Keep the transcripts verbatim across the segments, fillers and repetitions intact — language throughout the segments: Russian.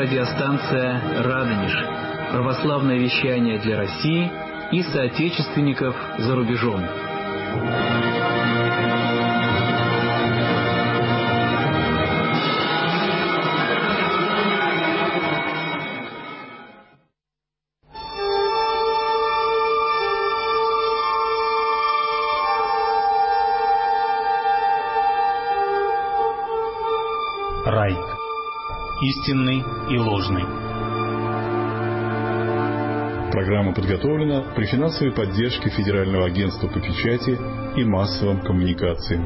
радиостанция «Радонеж». Православное вещание для России и соотечественников за рубежом. Рай. Истинный и ложный. Программа подготовлена при финансовой поддержке Федерального агентства по печати и массовым коммуникациям.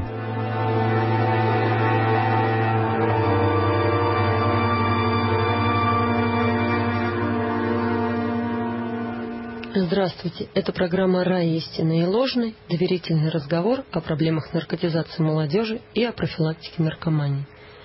Здравствуйте. Это программа «Рай. Истинный и ложный». Доверительный разговор о проблемах наркотизации молодежи и о профилактике наркомании.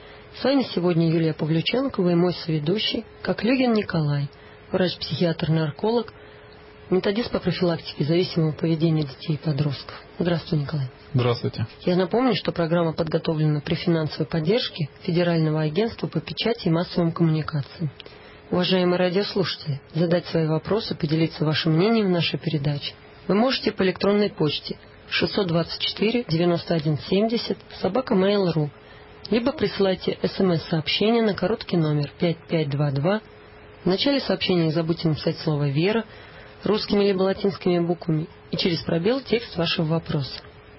С вами сегодня Юлия Павлюченкова и мой соведущий Коклюгин Николай, врач-психиатр-нарколог, методист по профилактике зависимого поведения детей и подростков. Здравствуй, Николай. Здравствуйте. Я напомню, что программа подготовлена при финансовой поддержке Федерального агентства по печати и массовым коммуникациям. Уважаемые радиослушатели, задать свои вопросы, поделиться вашим мнением в нашей передаче вы можете по электронной почте шестьсот двадцать четыре девяносто один семьдесят собака мейл точка ру, либо присылайте смс-сообщение на короткий номер пять пять два два. В начале сообщения не забудьте написать слово «Вера» русскими либо латинскими буквами и через пробел текст вашего вопроса.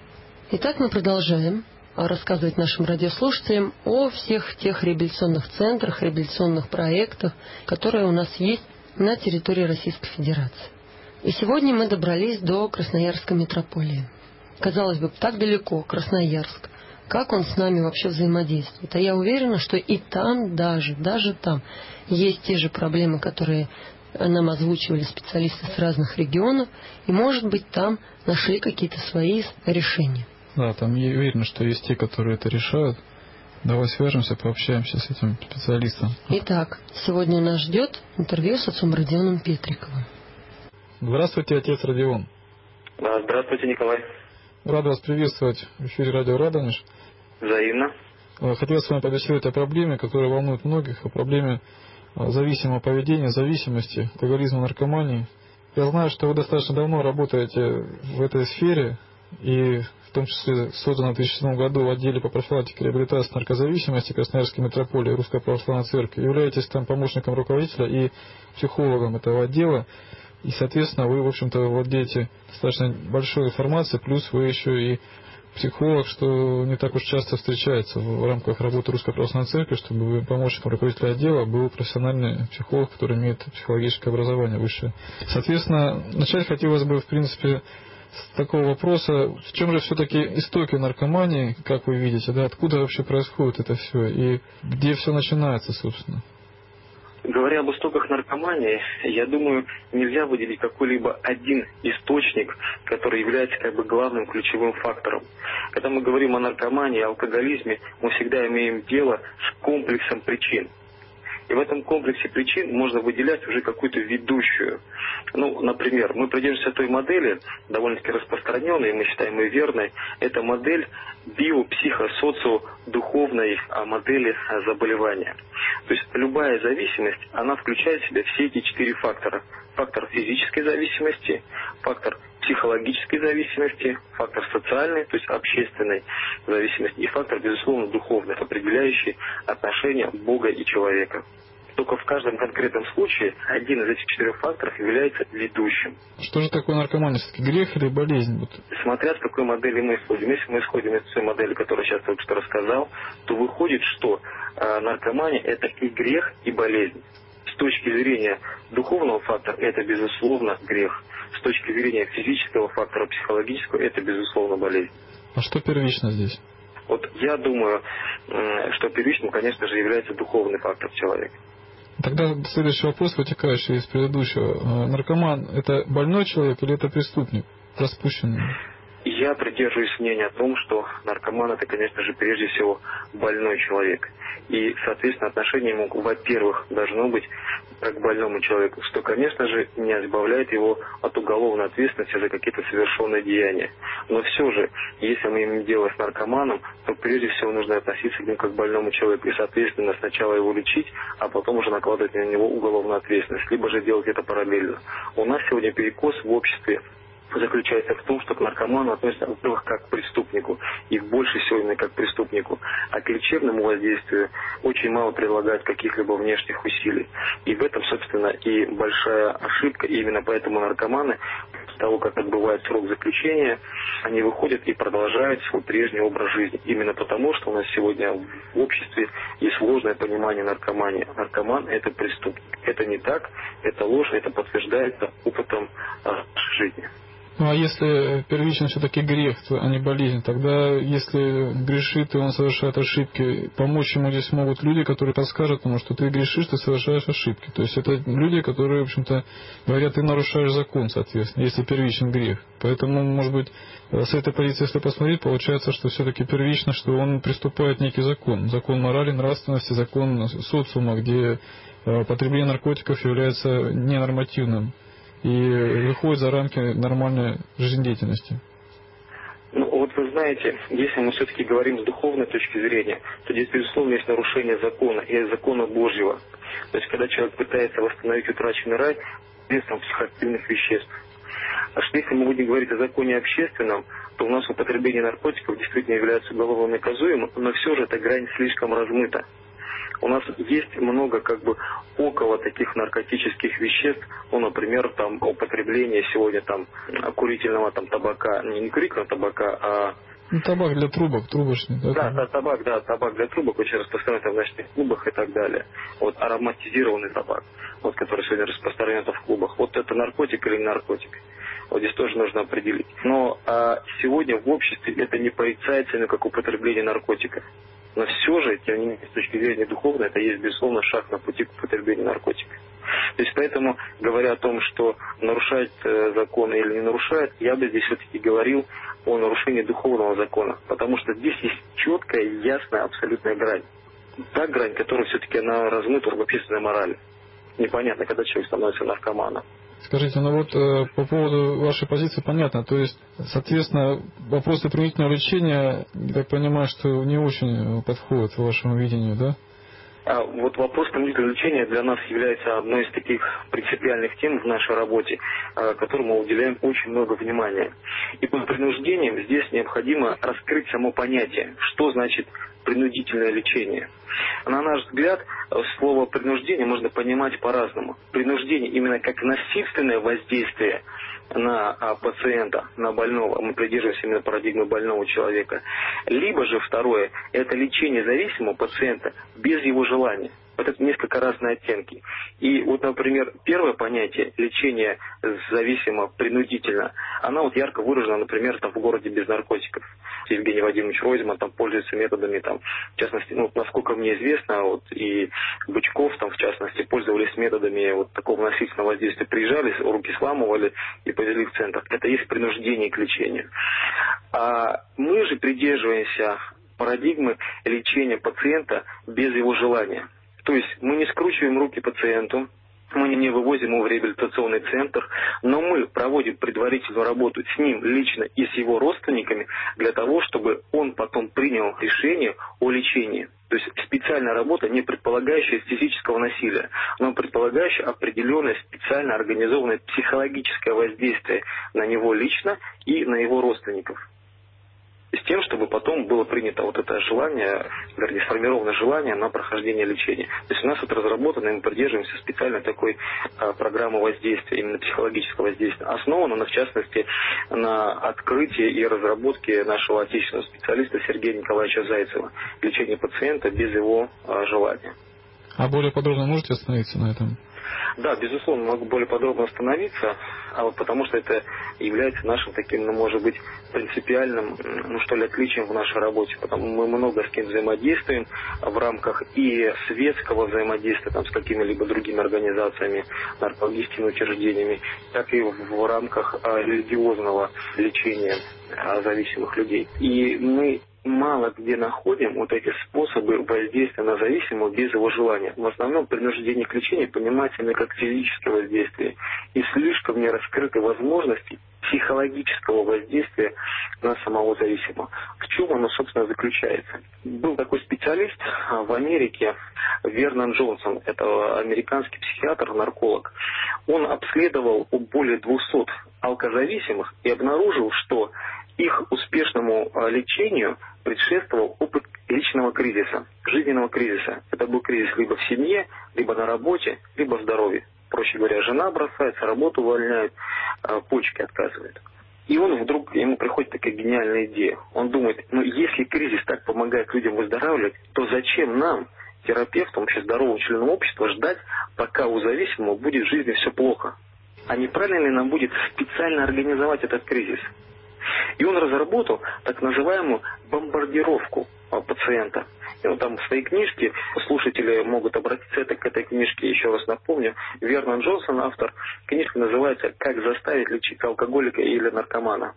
Итак, мы продолжаем рассказывать нашим радиослушателям о всех тех реабилитационных центрах, реабилитационных проектах, которые у нас есть на территории Российской Федерации. И сегодня мы добрались до Красноярской метрополии. Казалось бы, так далеко, Красноярск. Как он с нами вообще взаимодействует? А я уверена, что и там даже, даже там есть те же проблемы, которые нам озвучивали специалисты с разных регионов, и, может быть, там нашли какие-то свои решения. Да, там я уверен, что есть те, которые это решают. Давай свяжемся, пообщаемся с этим специалистом. Итак, сегодня нас ждет интервью с отцом Родионом Петриковым. Здравствуйте, отец Родион. Да, здравствуйте, Николай. Рад вас приветствовать в эфире радио «Радонеж». Взаимно. Хотел с вами побеседовать о проблеме, которая волнует многих, о проблеме зависимого поведения, зависимости, алкоголизма, наркомании. Я знаю, что вы достаточно давно работаете в этой сфере, и в том числе создано в две тысячи седьмом году в отделе по профилактике и реабилитации наркозависимости Красноярской метрополии Русской Православной Церкви. Являетесь там помощником руководителя и психологом этого отдела. И, соответственно, вы, в общем-то, владеете достаточно большой информацией, плюс вы еще и психолог, что не так уж часто встречается в рамках работы Русской Православной Церкви, чтобы помощником руководителя отдела был профессиональный психолог, который имеет психологическое образование высшее. Соответственно, начать хотелось бы, в принципе, с такого вопроса: в чем же все-таки истоки наркомании, как вы видите, да, откуда вообще происходит это все и где все начинается, собственно? Говоря об истоках наркомании, я думаю, нельзя выделить какой-либо один источник, который является как бы главным ключевым фактором. Когда мы говорим о наркомании, о алкоголизме, мы всегда имеем дело с комплексом причин. И в этом комплексе причин можно выделять уже какую-то ведущую. Ну, например, мы придерживаемся той модели, довольно-таки распространенной, мы считаем ее верной. Это модель био-психо-социо-духовной модели заболевания. То есть любая зависимость, она включает в себя все эти четыре фактора. Фактор физической зависимости, фактор психологической зависимости, фактор социальной, то есть общественной зависимости, и фактор, безусловно, духовный, определяющий отношения Бога и человека. Только в каждом конкретном случае один из этих четырех факторов является ведущим. Что же такое наркомания? Все-таки грех или болезнь? Смотря с какой модели мы исходим. Если мы исходим из той модели, которую я сейчас только что рассказал, то выходит, что э, наркомания – это и грех, и болезнь. С точки зрения духовного фактора это, безусловно, грех. С точки зрения физического фактора, психологического, это, безусловно, болезнь. А что первично здесь? Вот я думаю, что первичным, конечно же, является духовный фактор человека. Тогда следующий вопрос, вытекающий из предыдущего. Наркоман – это больной человек или это преступник, распущенный? Я придерживаюсь мнения о том, что наркоман – это, конечно же, прежде всего больной человек. И, соответственно, отношение ему, во-первых, должно быть как к больному человеку, что, конечно же, не избавляет его от уголовной ответственности за какие-то совершенные деяния. Но все же, если мы имеем дело с наркоманом, то прежде всего нужно относиться к нему как к больному человеку и, соответственно, сначала его лечить, а потом уже накладывать на него уголовную ответственность, либо же делать это параллельно. У нас сегодня перекос в обществе заключается в том, что к наркоману относятся, во-первых, как к преступнику, и больше всего именно как к преступнику, а к лечебному воздействию очень мало прилагают каких-либо внешних усилий. И в этом, собственно, и большая ошибка, и именно поэтому наркоманы, после того, как отбывают срок заключения, они выходят и продолжают свой прежний образ жизни. Именно потому, что у нас сегодня в обществе есть ложное понимание наркомании. Наркоман – это преступник. Это не так, это ложь, это подтверждается опытом жизни. Ну а если первично все-таки грех, а не болезнь, тогда если грешит и он совершает ошибки, помочь ему здесь могут люди, которые подскажут ему, что ты грешишь, ты совершаешь ошибки. То есть это люди, которые, в общем-то, говорят, ты нарушаешь закон, соответственно, если первичен грех. Поэтому, может быть, с этой позиции, если посмотреть, получается, что все-таки первично, что он приступает некий закон. Закон морали, нравственности, закон социума, где потребление наркотиков является ненормативным и выходит за рамки нормальной жизнедеятельности. Ну, вот вы знаете, если мы все-таки говорим с духовной точки зрения, то здесь, безусловно, есть нарушение закона, и закона Божьего. То есть, когда человек пытается восстановить утраченный рай посредством психоактивных веществ. А что если мы будем говорить о законе общественном, то у нас употребление наркотиков действительно является уголовно наказуемым, но все же эта грань слишком размыта. У нас есть много как бы около таких наркотических веществ, ну, например, там употребление сегодня там курительного там табака, не, не курительного табака, а... Ну, табак для трубок, трубочный. Да, да, да, табак, да, табак для трубок, очень распространен в ночных клубах и так далее. Вот ароматизированный табак, вот, который сегодня распространен в клубах. Вот это наркотик или не наркотик? Вот здесь тоже нужно определить. Но а сегодня в обществе это не порицается именно как употребление наркотиков. Но все же, тем не менее, с точки зрения духовной, это есть, безусловно, шаг на пути к употреблению наркотиков. То есть, поэтому, говоря о том, что нарушает э, законы или не нарушает, я бы здесь все-таки говорил о нарушении духовного закона. Потому что здесь есть четкая, ясная, абсолютная грань. Та грань, которая все-таки она размыта в общественной морали. Непонятно, когда человек становится наркоманом. Скажите, ну вот э, по поводу вашей позиции понятно. То есть, соответственно, вопросы принудительного лечения, я так понимаю, что не очень подходят вашему видению, да? А вот вопрос принудительного лечения для нас является одной из таких принципиальных тем в нашей работе, которой мы уделяем очень много внимания. И под принуждением здесь необходимо раскрыть само понятие, что значит принудительное лечение. На наш взгляд, слово принуждение можно понимать по-разному. Принуждение именно как насильственное воздействие на пациента, на больного, мы придерживаемся именно парадигмы больного человека. Либо же второе, это лечение зависимого пациента без его желания. Вот это несколько разные оттенки. И вот, например, первое понятие лечения зависимо, принудительно, она вот ярко выражена, например, там, в городе без наркотиков. Евгений Вадимович Ройзман там пользуется методами, там, в частности, ну, насколько мне известно, вот, и Бычков, там, в частности, пользовались методами вот такого насильственного воздействия. Приезжали, руки сламывали и повезли в центр. Это есть принуждение к лечению. А мы же придерживаемся парадигмы лечения пациента без его желания. То есть мы не скручиваем руки пациенту, мы не вывозим его в реабилитационный центр, но мы проводим предварительную работу с ним лично и с его родственниками для того, чтобы он потом принял решение о лечении. То есть специальная работа, не предполагающая физического насилия, но предполагающая определенное специально организованное психологическое воздействие на него лично и на его родственников. С тем, чтобы потом было принято вот это желание, вернее, сформировано желание на прохождение лечения. То есть у нас это разработано, и мы придерживаемся специально такой а, программы воздействия, именно психологического воздействия. Основано, в частности, на открытии и разработке нашего отечественного специалиста Сергея Николаевича Зайцева. Лечение пациента без его а, желания. А более подробно можете остановиться на этом? Да, безусловно, могу более подробно остановиться, а вот потому что это является нашим таким, ну, может быть, принципиальным, ну, что ли, отличием в нашей работе, потому что мы много с кем взаимодействуем в рамках и светского взаимодействия там, с какими-либо другими организациями, наркологическими учреждениями, так и в рамках религиозного лечения зависимых людей. И мы мало где находим вот эти способы воздействия на зависимого без его желания. В основном принуждение к лечению понимается именно как физическое воздействие. И слишком не раскрыты возможности психологического воздействия на самого зависимого. В чем оно, собственно, заключается? Был такой специалист в Америке, Вернон Джонсон, это американский психиатр, нарколог. Он обследовал более двухсот алкозависимых и обнаружил, что их успешному лечению предшествовал опыт личного кризиса, жизненного кризиса. Это был кризис либо в семье, либо на работе, либо в здоровье. Проще говоря, жена бросается, работу увольняют, почки отказывают. И он вдруг, ему приходит такая гениальная идея. Он думает, ну если кризис так помогает людям выздоравливать, то зачем нам, терапевтам, вообще здоровым членам общества, ждать, пока у зависимого будет в жизни все плохо? А не правильно ли нам будет специально организовать этот кризис? И он разработал так называемую бомбардировку пациента. И вот там в своей книжке, слушатели могут обратиться это, к этой книжке, еще раз напомню, Вернон Джонсон, автор, книжка называется «Как заставить лечиться алкоголика или наркомана».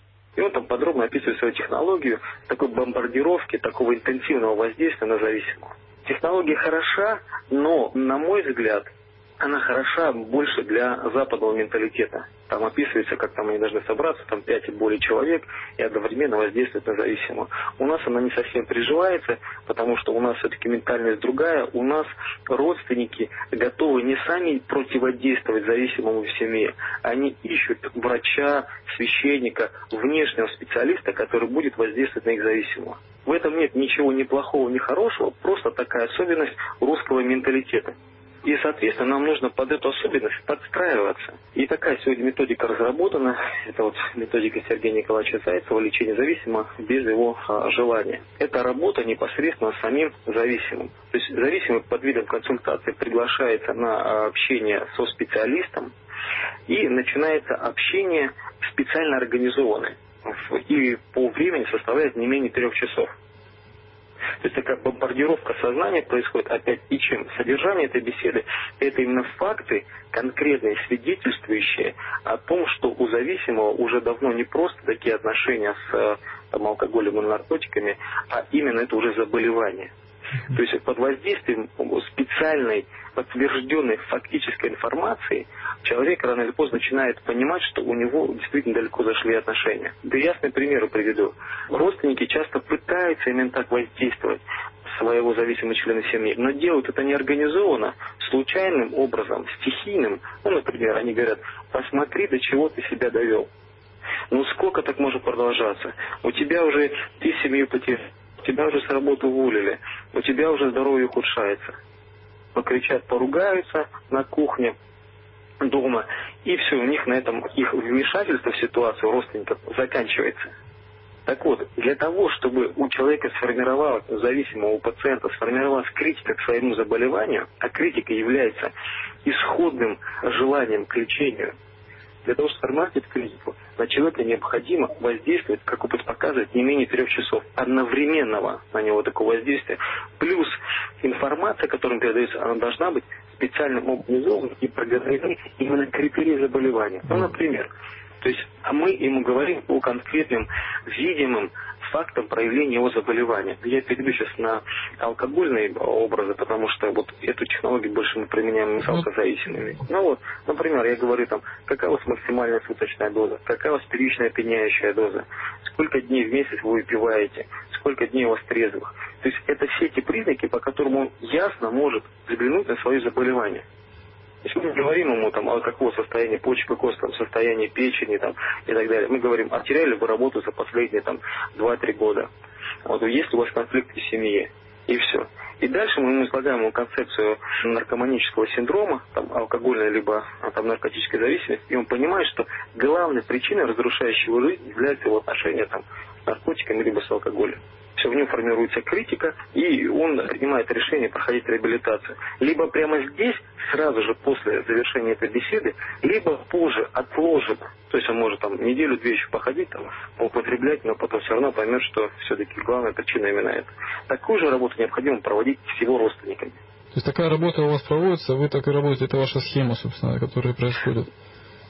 И он там подробно описывает свою технологию такой бомбардировки, такого интенсивного воздействия на зависимого. Технология хороша, но, на мой взгляд, она хороша больше для западного менталитета. Там описывается, как там они должны собраться, там пять и более человек, и одновременно воздействовать на зависимого. У нас она не совсем приживается, потому что у нас все-таки ментальность другая. У нас родственники готовы не сами противодействовать зависимому в семье. Они ищут врача, священника, внешнего специалиста, который будет воздействовать на их зависимого. В этом нет ничего ни плохого, ни хорошего, просто такая особенность русского менталитета. И, соответственно, нам нужно под эту особенность подстраиваться. И такая сегодня методика разработана. Это вот методика Сергея Николаевича Зайцева, лечение зависимого без его а, желания. Это работа непосредственно с самим зависимым. То есть зависимый под видом консультации приглашается на общение со специалистом, и начинается общение специально организованное. И по времени составляет не менее трех часов. То есть такая бомбардировка сознания происходит опять и чем? Содержание этой беседы – это именно факты, конкретные, свидетельствующие о том, что у зависимого уже давно не просто такие отношения с там, алкоголем и наркотиками, а именно это уже заболевание. То есть под воздействием специальной, подтвержденной фактической информации человек рано или поздно начинает понимать, что у него действительно далеко зашли отношения. Да ясный пример приведу. Родственники часто пытаются именно так воздействовать своего зависимого члена семьи, но делают это неорганизованно, случайным образом, стихийным. Ну, например, они говорят, посмотри, до чего ты себя довел. Ну сколько так может продолжаться? У тебя уже, ты семью потерял. Тебя уже с работы уволили, у тебя уже здоровье ухудшается. Покричат, поругаются на кухне дома, и все, у них на этом их вмешательство в ситуацию родственников заканчивается. Так вот, для того, чтобы у человека сформировалась, у зависимого, у пациента сформировалась критика к своему заболеванию, а критика является исходным желанием к лечению, для того, чтобы сформировать эту критику, на человека необходимо воздействовать, как опыт показывает, не менее трех часов одновременного на него такого воздействия. Плюс информация, которая передается, она должна быть специально организована и программирована именно критерии заболевания. Ну, например, то есть а мы ему говорим о конкретным видимым фактам проявления его заболевания. Я перейду сейчас на алкогольные образы, потому что вот эту технологию больше мы применяем с алкозависимыми. Ну вот, например, я говорю там, какая у вас максимальная суточная доза, какая у вас первичная опьяняющая доза, сколько дней в месяц вы выпиваете, сколько дней у вас трезвых. То есть это все эти признаки, по которым он ясно может взглянуть на свое заболевание. Если мы говорим ему там, о какого состояния почек, какого состояния печени там, и так далее, мы говорим, потеряли вы работу за последние там, два-три года. Вот, есть у вас конфликт в семье, и все. И дальше мы ему излагаем ему концепцию наркоманического синдрома, там, алкогольной либо там, наркотической зависимости, и он понимает, что главной причиной, разрушающей его жизнь, является его отношение там, с наркотиками либо с алкоголем. Все, в нем формируется критика, и он принимает решение проходить реабилитацию. Либо прямо здесь, сразу же после завершения этой беседы, либо позже, отложено. То есть он может там неделю-две еще походить, там, употреблять, но потом все равно поймет, что все-таки главная причина именно это. Такую же работу необходимо проводить с его родственниками. То есть такая работа у вас проводится, вы так и работаете, это ваша схема, собственно, которая происходит?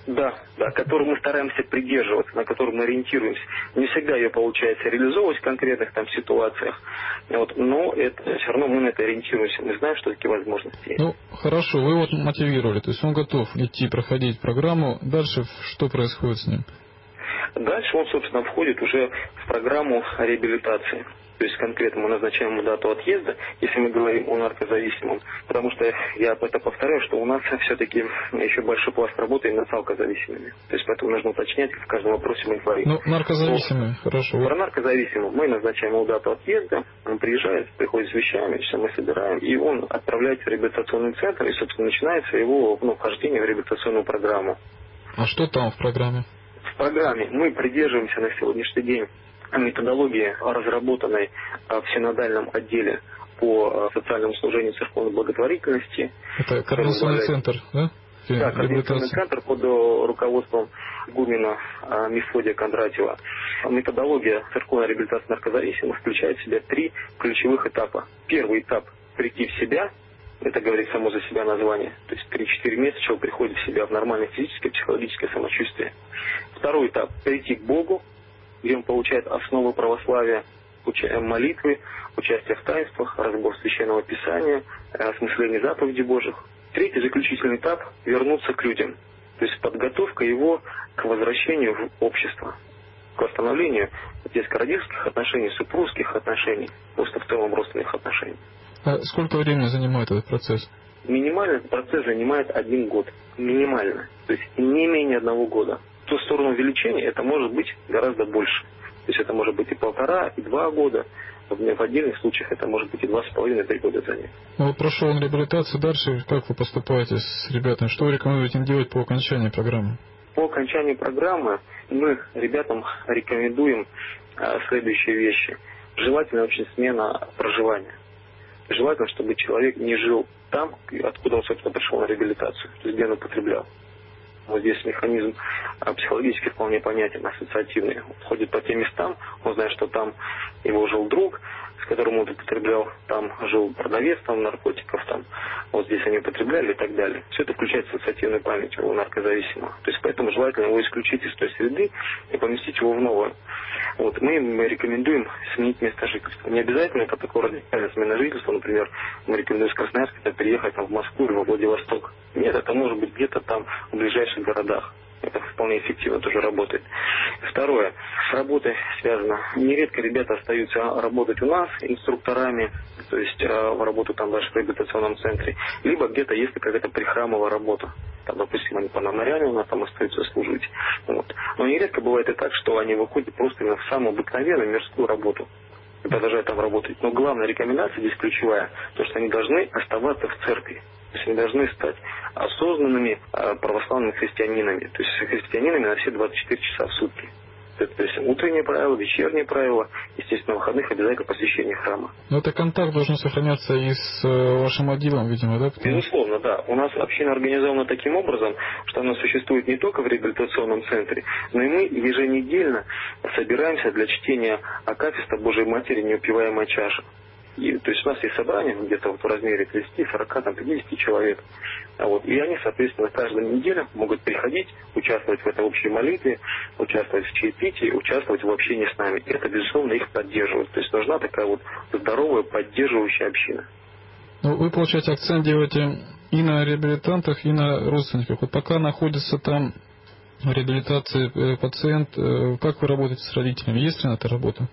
Да, да, которую мы стараемся придерживаться, на которую мы ориентируемся. Не всегда ее получается реализовывать в конкретных там ситуациях, вот, но это, все равно мы на это ориентируемся, мы знаем, что такие возможности есть. Ну, хорошо, вы вот мотивировали, то есть он готов идти проходить программу, дальше что происходит с ним? Дальше он, собственно, входит уже в программу реабилитации. То есть конкретно мы назначаем ему дату отъезда, если мы говорим о наркозависимом. Потому что я это повторяю, что у нас все-таки еще большой пласт работы именно с алкозависимыми. То есть поэтому нужно уточнять, в каждом вопросе мы говорим. Ну, наркозависимые, вот. Хорошо. Про наркозависимого мы назначаем ему дату отъезда, он приезжает, приходит с вещами, все мы собираем, и он отправляется в реабилитационный центр, и, собственно, начинается его ну, вхождение в реабилитационную программу. А что там в программе? В программе мы придерживаемся на сегодняшний день методологии, разработанной в синодальном отделе по социальному служению церковной благотворительности. Это координационный центр, да? Да, координационный центр под руководством игумена Мефодия Кондратьева. Методология церковной реабилитации наркозависимых включает в себя три ключевых этапа. Первый этап – прийти в себя. Это говорит само за себя название. То есть три-четыре месяца человек приходит в себя в нормальное физическое и психологическое самочувствие. Второй этап – прийти к Богу, где он получает основы православия, молитвы, участие в таинствах, разбор священного писания, осмысление заповедей Божьих. Третий заключительный этап – вернуться к людям. То есть подготовка его к возвращению в общество, к восстановлению детско-родительских отношений, супружеских отношений, просто в целом родственных отношений. А сколько времени занимает этот процесс? Минимально этот процесс занимает один год. Минимально. То есть не менее одного года. В ту сторону увеличения это может быть гораздо больше. То есть это может быть и полтора, и два года. В отдельных случаях это может быть и два с половиной, три года занять. Ну вот прошел он реабилитацию, дальше как вы поступаете с ребятами? Что вы рекомендуете им делать по окончании программы? По окончании программы мы ребятам рекомендуем а, следующие вещи. Желательно очень смена проживания. Желательно, чтобы человек не жил там, откуда он, собственно, пришел на реабилитацию, то есть где он употреблял. Вот здесь механизм а, психологически вполне понятен, ассоциативный. Он ходит по тем местам, он знает, что там его жил друг, с которым он употреблял, там жил продавец там, наркотиков, там, вот здесь они употребляли и так далее. Все это включает ассоциативную память у наркозависимого. То есть поэтому желательно его исключить из той среды и поместить его в новую. Вот, мы, мы рекомендуем сменить место жительства. Не обязательно это такое радикальная смена жительства, например, мы рекомендуем с Красноярска переехать там, в Москву или во Владивосток. Нет, это может быть где-то там в ближайших городах. Это вполне эффективно тоже работает. Второе. С работой связано. Нередко ребята остаются работать у нас инструкторами, то есть в работу там дальше в реабилитационном центре, либо где-то есть какая-то прихрамовая работа. Там, допустим, они по мемориалу у нас там остаются служить. Вот. Но нередко бывает и так, что они выходят просто именно в самую обыкновенную мирскую работу и продолжают там работать. Но главная рекомендация здесь ключевая, то, что они должны оставаться в церкви. То есть они должны стать осознанными православными христианинами. То есть христианинами на все двадцать четыре часа в сутки. То есть утреннее правило, вечернее правило, естественно, на выходных обязательно посещение храма. Но это контакт должен сохраняться и с вашим отделом, видимо, да? Потому... Безусловно, да. У нас община организована таким образом, что она существует не только в реабилитационном центре, но и мы еженедельно собираемся для чтения акафиста Божией Матери «Неупиваемая чаша». И, то есть у нас есть собрание где-то вот в размере тридцати, сорока, пятидесяти человек. А вот, и они, соответственно, каждую неделю могут приходить, участвовать в этой общей молитве, участвовать в чаепитии, участвовать в общении с нами. И это, безусловно, их поддерживает. То есть нужна такая вот здоровая, поддерживающая община. Ну, вы, получаете, акцент делаете и на реабилитантах, и на родственниках. Вот пока находится там в реабилитации пациент, как вы работаете с родителями? Есть ли на это работа?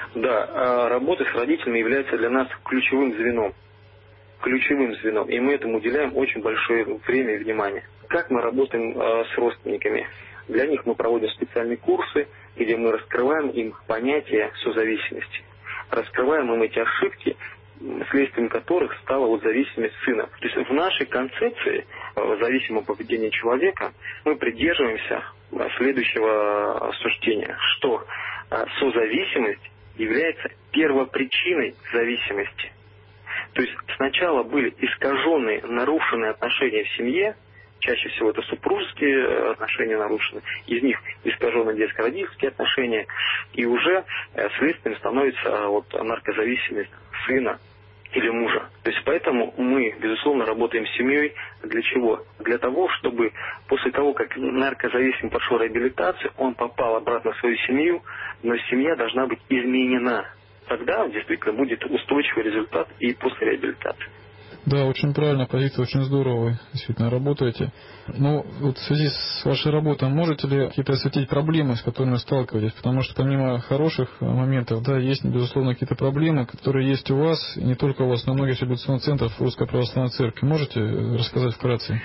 Да, работа с родителями является для нас ключевым звеном. Ключевым звеном. И мы этому уделяем очень большое время и внимание. Как мы работаем с родственниками? Для них мы проводим специальные курсы, где мы раскрываем им понятие созависимости. Раскрываем им эти ошибки, следствием которых стала вот зависимость сына. То есть в нашей концепции зависимого поведения человека мы придерживаемся следующего суждения, что созависимость является первопричиной зависимости. То есть сначала были искаженные, нарушенные отношения в семье, чаще всего это супружеские отношения нарушены, из них искаженные детско-родительские отношения, и уже следствием становится вот наркозависимость сына. или мужа. То есть поэтому мы, безусловно, работаем с семьей. Для чего? Для того, чтобы после того, как наркозависимый прошел реабилитацию, он попал обратно в свою семью, но семья должна быть изменена. Тогда действительно будет устойчивый результат и после реабилитации. Да, очень правильная позиция, очень здорово вы действительно работаете. Но вот в связи с вашей работой можете ли какие-то осветить проблемы, с которыми сталкиваетесь? Потому что помимо хороших моментов, да, есть, безусловно, какие-то проблемы, которые есть у вас, и не только у вас, но у многих реабилитационных центров Русской Православной Церкви. Можете рассказать вкратце?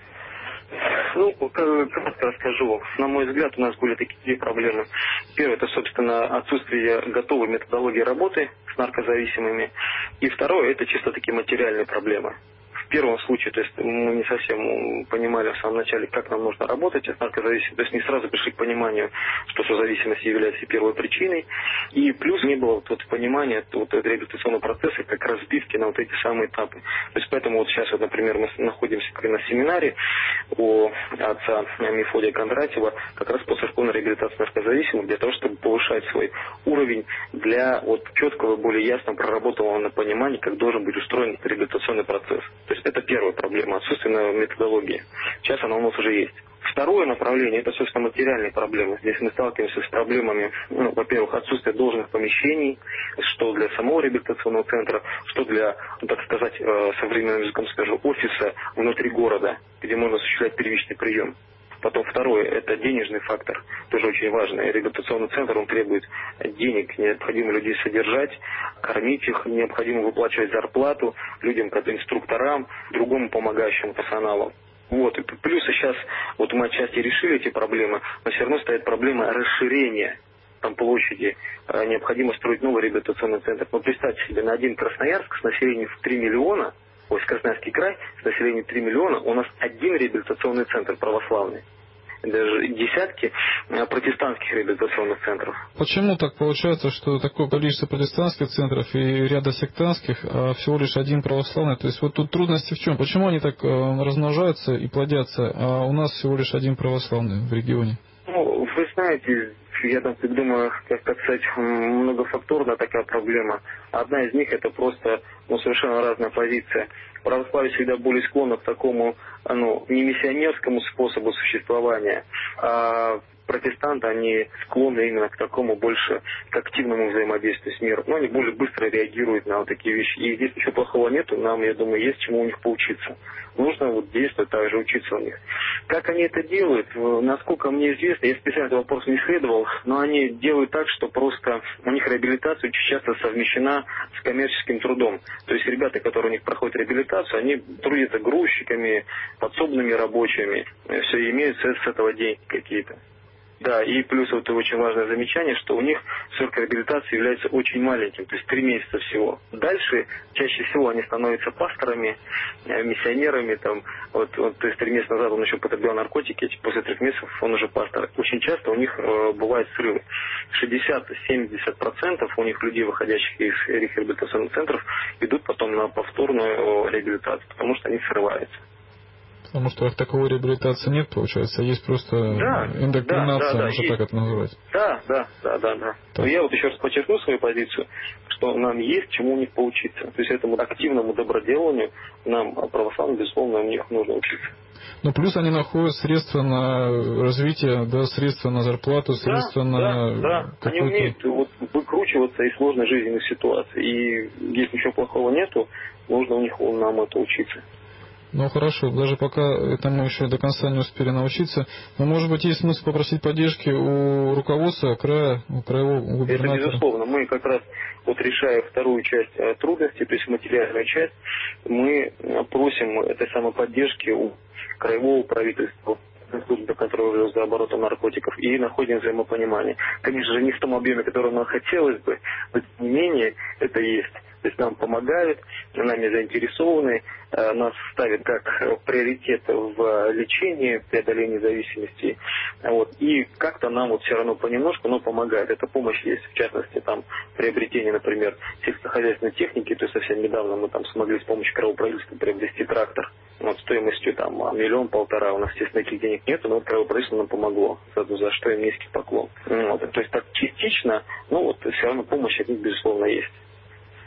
Ну, кратко расскажу. На мой взгляд, у нас были такие две проблемы. Первое, это, собственно, отсутствие готовой методологии работы с наркозависимыми. И второе, это чисто такие материальные проблемы. В первом случае, то есть мы не совсем понимали в самом начале, как нам нужно работать с наркозависимостью, то есть не сразу пришли к пониманию, что созависимость является первой причиной, и плюс не было вот, вот понимания вот, реабилитационного процесса как разбивки на вот эти самые этапы. То есть поэтому вот сейчас, вот, например, мы находимся на семинаре у отца Мефодия Кондратьева как раз по церковной реабилитации наркозависимых для того, чтобы повышать свой уровень для вот, четкого, более ясно проработанного понимания, как должен быть устроен реабилитационный процесс. То есть это первая проблема, отсутствие методологии. Сейчас она у нас уже есть. Второе направление – это, собственно, материальные проблемы. Здесь мы сталкиваемся с проблемами, ну, во-первых, отсутствия должных помещений, что для самого реабилитационного центра, что для, ну, так сказать, современным языком скажу, офиса внутри города, где можно осуществлять первичный прием. Потом второе – это денежный фактор, тоже очень важный. Реабилитационный центр, он требует денег, необходимо людей содержать, кормить их, необходимо выплачивать зарплату людям, как инструкторам, другому помогающему персоналу. Вот, и плюс сейчас, вот мы отчасти решили эти проблемы, но все равно стоит проблема расширения там площади. Необходимо строить новый реабилитационный центр. Но представьте себе, на один Красноярск с населением в три миллиона, ой, Красноярский край с населением три миллиона, у нас один реабилитационный центр православный. Даже десятки протестантских реабилитационных центров. Почему так получается, что такое количество протестантских центров и ряда сектантских, а всего лишь один православный? То есть вот тут трудности в чем? Почему они так размножаются и плодятся, а у нас всего лишь один православный в регионе? Ну, вы знаете, я там думаю, как, как сказать, многофакторная такая проблема. Одна из них это просто ну, совершенно разная позиция. Православие всегда более склонно к такому, ну, не миссионерскому способу существования, а протестанты, они склонны именно к такому больше, к активному взаимодействию с миром. Но они более быстро реагируют на вот такие вещи. И здесь ничего плохого нету, нам, я думаю, есть чему у них поучиться. Нужно вот действовать, также учиться у них. Как они это делают, насколько мне известно, я специально этот вопрос не исследовал, но они делают так, что просто у них реабилитация очень часто совмещена с коммерческим трудом. То есть ребята, которые у них проходят реабилитацию, они трудятся грузчиками, подсобными рабочими, все имеют с этого деньги какие-то. Да, и плюс вот очень важное замечание, что у них срок реабилитации является очень маленьким, то есть три месяца всего. Дальше чаще всего они становятся пасторами, миссионерами, там, вот, вот, то есть три месяца назад он еще употреблял наркотики, после трех месяцев он уже пастор. Очень часто у них э, бывают срывы. шестьдесят-семьдесят процентов у них людей, выходящих из реабилитационных центров, идут потом на повторную реабилитацию, потому что они срываются. Потому что такой реабилитации нет, получается, есть просто да, индоктринация, да, да, можно да, так это называть. Да, да, да, да, да. Но я вот еще раз подчеркну свою позицию, что нам есть чему у них поучиться. То есть этому активному доброделанию нам, православным, безусловно, у них нужно учиться. Ну, плюс они находят средства на развитие, да, средства на зарплату, средства да, на... Да, да. Они умеют вот, выкручиваться из сложной жизненных ситуаций. И если ничего плохого нету, нужно у них нам это учиться. Ну хорошо, даже пока это мы еще до конца не успели научиться, но может быть есть смысл попросить поддержки у руководства края, у краевого губернатора? Это безусловно. Мы как раз вот решая вторую часть трудностей, то есть материальную часть, мы просим этой самой поддержки у краевого правительства, службы контроля за оборотом наркотиков, и находим взаимопонимание. Конечно же, не в том объеме, который нам хотелось бы, но тем не менее это есть. То есть нам помогают, нами заинтересованы, нас ставят как приоритет в лечении, преодолении зависимости. Вот. И как-то нам вот все равно понемножку, но помогает. Эта помощь есть, в частности, там приобретение, например, сельскохозяйственной техники. То есть совсем недавно мы там смогли с помощью краевого правительства приобрести трактор вот, стоимостью там миллион-полтора. У нас, естественно, таких денег нет, но вот краевое правительство нам помогло, за, за что им низкий поклон. Вот. То есть так частично, но вот все равно помощь от них, безусловно, есть.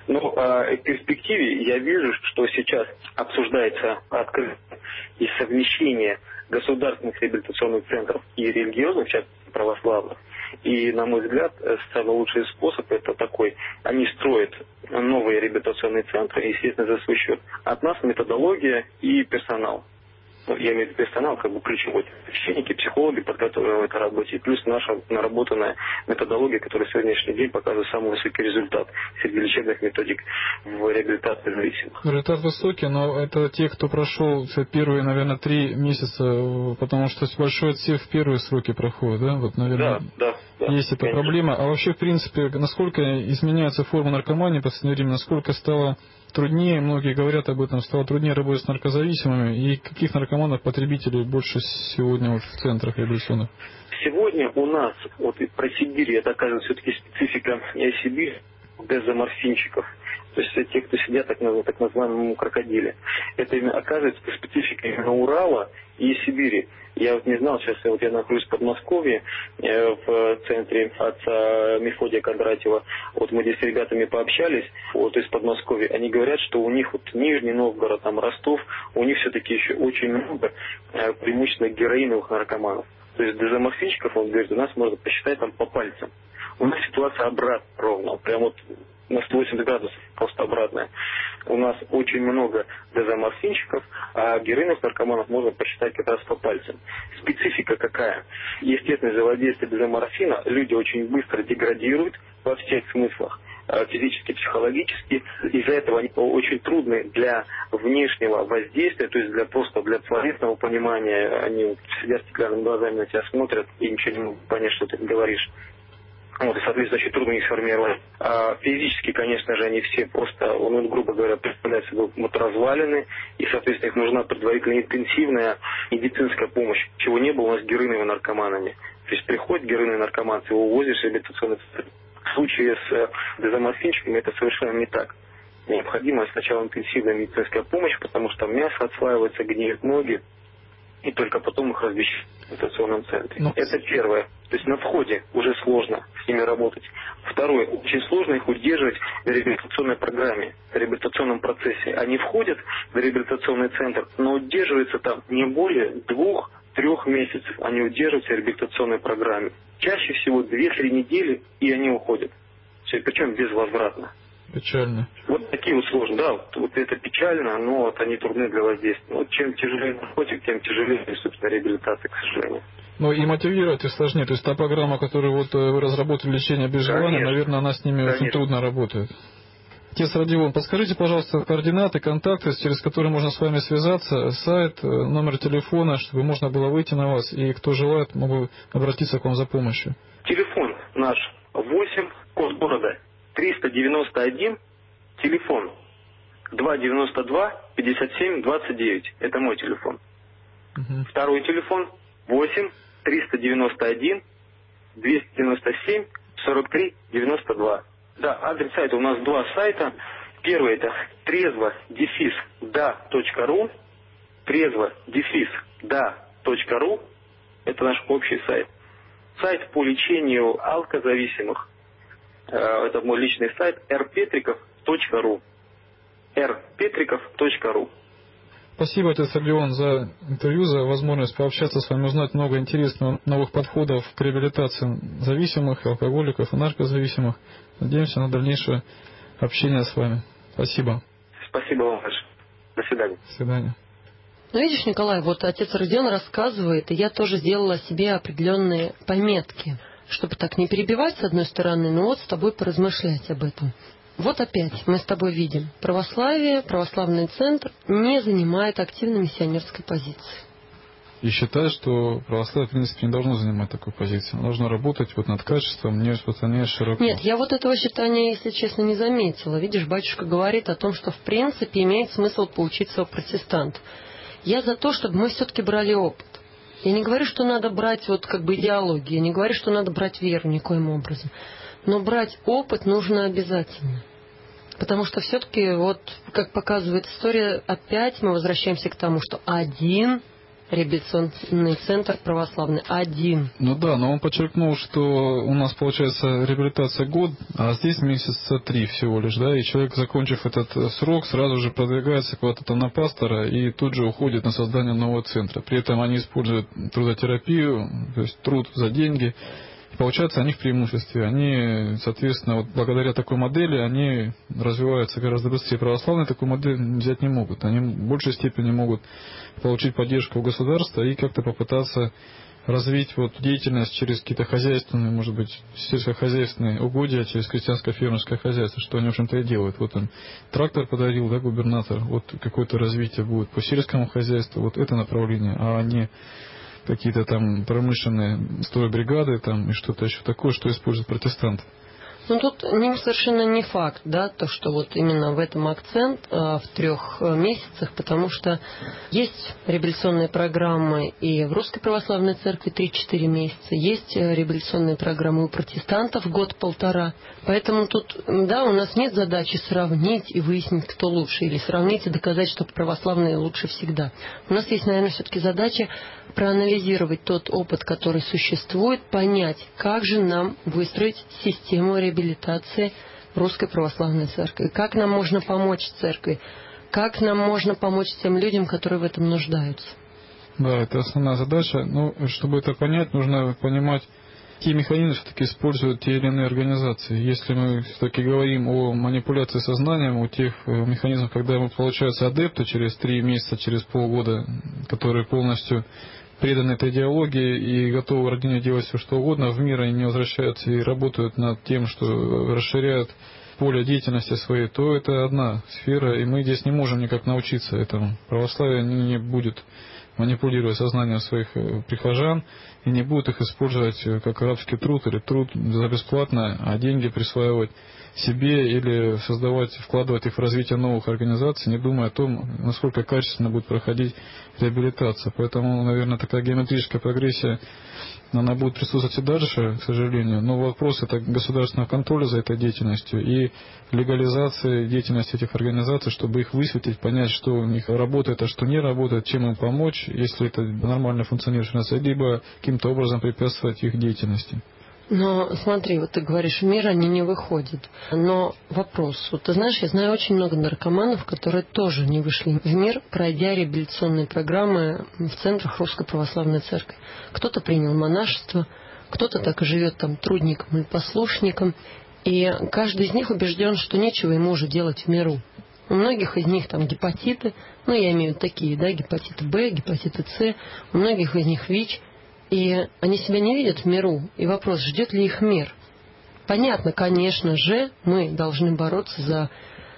Но э, в перспективе я вижу, что сейчас обсуждается открытие и совмещение государственных реабилитационных центров и религиозных, в частности православных. И, на мой взгляд, самый лучший способ это такой. Они строят новые реабилитационные центры, естественно, за свой счет. От нас методология и персонал. Ну, я имею в виду персонал, как бы ключевой. Священники, психологи подготовлены в этой работе. И плюс наша наработанная методология, которая в сегодняшний день показывает самый высокий результат среди лечебных методик в реабилитации зависимых. Результат высокий, но это те, кто прошел первые, наверное, три месяца, потому что большой отсев в первые сроки проходит, да? Вот, наверное, да, да, есть да, эта конечно. проблема. А вообще, в принципе, насколько изменяется форма наркомании в последнее время, насколько стало труднее, многие говорят об этом, стало труднее работать с наркозависимыми, и каких наркоманов, потребителей больше сегодня вот в центрах реабилитационных? Сегодня у нас, вот и про Сибирь, это оказывается все-таки специфика не Сибирь, дезоморфинчиков, то есть те, кто сидят так, на так называемом крокодиле. Это именно оказывается специфика именно Урала и Сибири. Я вот не знал, сейчас вот я нахожусь в Подмосковье, э, в центре отца Мефодия Кондратьева. Вот мы здесь с ребятами пообщались, вот из Подмосковья. Они говорят, что у них вот Нижний Новгород, там Ростов, у них все-таки еще очень много э, преимущественно героиновых наркоманов. То есть дезоморфинчиков, он говорит, у нас можно посчитать там по пальцам. У нас ситуация обратная ровно, прям вот на сто восемьдесят градусов, просто обратная. У нас очень много дезоморфинчиков, а героиновых наркоманов можно посчитать как раз по пальцам. Специфика какая? Естественно, из-за воздействия дезоморфина люди очень быстро деградируют во всех смыслах, физически, психологически. Из-за этого они очень трудны для внешнего воздействия, то есть для просто для словесного понимания. Они сидят стеклянными глазами на тебя смотрят и ничего не могут понять, что ты говоришь. Вот, и, соответственно, очень трудно их сформировать. А физически, конечно же, они все просто, ну, грубо говоря, представляют собой вот развалины, и, соответственно, их нужна предварительно интенсивная медицинская помощь, чего не было у нас с героиновыми наркоманами. То есть приходит героиновый наркоман, ты его увозишь в реабилитационный центр. В случае с дезоморфинчиками это совершенно не так. Необходима сначала интенсивная медицинская помощь, потому что там мясо отслаивается, гниют ноги, и только потом их размещают в реабилитационном центре. Но... Это первое. То есть на входе уже сложно с ними работать. Второе. Очень сложно их удерживать в реабилитационной программе, в реабилитационном процессе. Они входят в реабилитационный центр, но удерживаются там не более двух-трех месяцев. Они удерживаются в реабилитационной программе. Чаще всего две-три недели, и они уходят. Все, причем безвозвратно. Печально. Вот такие вот сложные. Да, вот, вот это печально, но вот они трудны для воздействия. Вот чем тяжелее наркотик, тем тяжелее, собственно, реабилитация, к сожалению. Ну и мотивировать их сложнее. То есть та программа, которую вот вы разработали, лечение без желания, конечно, наверное, она с ними конечно. Очень трудно работает. Отец Родион, подскажите, пожалуйста, координаты, контакты, через которые можно с вами связаться, сайт, номер телефона, чтобы можно было выйти на вас, и кто желает, могу обратиться к вам за помощью. Телефон наш восемь, код города триста девяносто один, телефон два девяносто два пятьдесят семь двадцать девять. Это мой телефон. Угу. Второй телефон восемь триста девяносто один двести девяносто семь сорок три девяносто два. Да, адрес сайта у нас два сайта. Первый это трезво дефис да точка ру. Трезво дефис да точка ру. Это наш общий сайт. Сайт по лечению алкозависимых. Это мой личный сайт эр петриков точка ру. эр петриков точка ру. Спасибо, отец Родион, за интервью, за возможность пообщаться с вами, узнать много интересных новых подходов к реабилитации зависимых, алкоголиков и наркозависимых. Надеемся на дальнейшее общение с вами. Спасибо. Спасибо вам большое. До свидания. До свидания. Ну, видишь, Николай, вот отец Родион рассказывает, и я тоже сделала себе определенные пометки, чтобы так не перебивать с одной стороны, но вот с тобой поразмышлять об этом. Вот опять мы с тобой видим, православие, православный центр не занимает активной миссионерской позиции. И считаю, что православие, в принципе, не должно занимать такую позицию. Оно должно работать вот над качеством, не распространяя широко. Нет, я вот этого считания, если честно, не заметила. Видишь, батюшка говорит о том, что в принципе имеет смысл поучиться у протестантов. Я за то, чтобы мы все-таки брали опыт. Я не говорю, что надо брать вот как бы идеологию, я не говорю, что надо брать веру никоим образом. Но брать опыт нужно обязательно. Потому что все-таки, вот, как показывает история, опять мы возвращаемся к тому, что один реабилитационный центр православный. Один. Ну да, но он подчеркнул, что у нас получается реабилитация год, а здесь месяца три всего лишь, да, и человек, закончив этот срок, сразу же продвигается куда-то на пастора и тут же уходит на создание нового центра. При этом они используют трудотерапию, то есть труд за деньги. И получается, они в преимуществе. Они, соответственно, вот благодаря такой модели, они развиваются гораздо быстрее. Православные такую модель взять не могут. Они в большей степени могут получить поддержку государства и как-то попытаться развить вот деятельность через какие-то хозяйственные, может быть, сельскохозяйственные угодья, через крестьянско-фермерское хозяйство, что они, в общем-то, и делают. Вот он трактор подарил, да, губернатор, вот какое-то развитие будет по сельскому хозяйству, вот это направление, а не какие-то там промышленные стройбригады там и что-то еще такое, что используют протестанты. Ну, тут не, совершенно не факт, да, то, что вот именно в этом акцент а, в трех месяцах, потому что есть реабилитационные программы и в Русской Православной Церкви три-четыре месяца, есть реабилитационные программы у протестантов год-полтора. Поэтому тут, да, у нас нет задачи сравнить и выяснить, кто лучше, или сравнить и доказать, что православные лучше всегда. У нас есть, наверное, все-таки задача проанализировать тот опыт, который существует, понять, как же нам выстроить систему реабилитации в Русской Православной Церкви, как нам можно помочь церкви, как нам можно помочь тем людям, которые в этом нуждаются. Да, это основная задача. Но чтобы это понять, нужно понимать, какие механизмы все-таки используют те или иные организации. Если мы все-таки говорим о манипуляции сознанием, о тех механизмах, когда мы, получаются, адепты через три месяца, через полгода, которые полностью преданы этой идеологии и готовы ради нее делать все, что угодно, в мир они не возвращаются и работают над тем, что расширяют поле деятельности своей, то это одна сфера, и мы здесь не можем никак научиться этому. Православие не будет манипулировать сознанием своих прихожан и не будет их использовать как рабский труд или труд за бесплатно, а деньги присваивать себе или создавать, вкладывать их в развитие новых организаций, не думая о том, насколько качественно будет проходить реабилитация. Поэтому, наверное, такая геометрическая прогрессия, она будет присутствовать и дальше, к сожалению. Но вопрос это государственного контроля за этой деятельностью и легализации деятельности этих организаций, чтобы их высветить, понять, что у них работает, а что не работает, чем им помочь, если это нормально функционирует, либо каким-то образом препятствовать их деятельности. Но смотри, вот ты говоришь, в мир они не выходят. Но вопрос, вот ты знаешь, я знаю очень много наркоманов, которые тоже не вышли в мир, пройдя реабилитационные программы в центрах Русской Православной Церкви. Кто-то принял монашество, кто-то так и живет там трудником или послушником. И каждый из них убежден, что нечего ему уже делать в миру. У многих из них там гепатиты, ну я имею в виду такие, да, гепатиты Б, гепатиты С, у многих из них ВИЧ. И они себя не видят в миру. И вопрос, ждет ли их мир? Понятно, конечно же, мы должны бороться за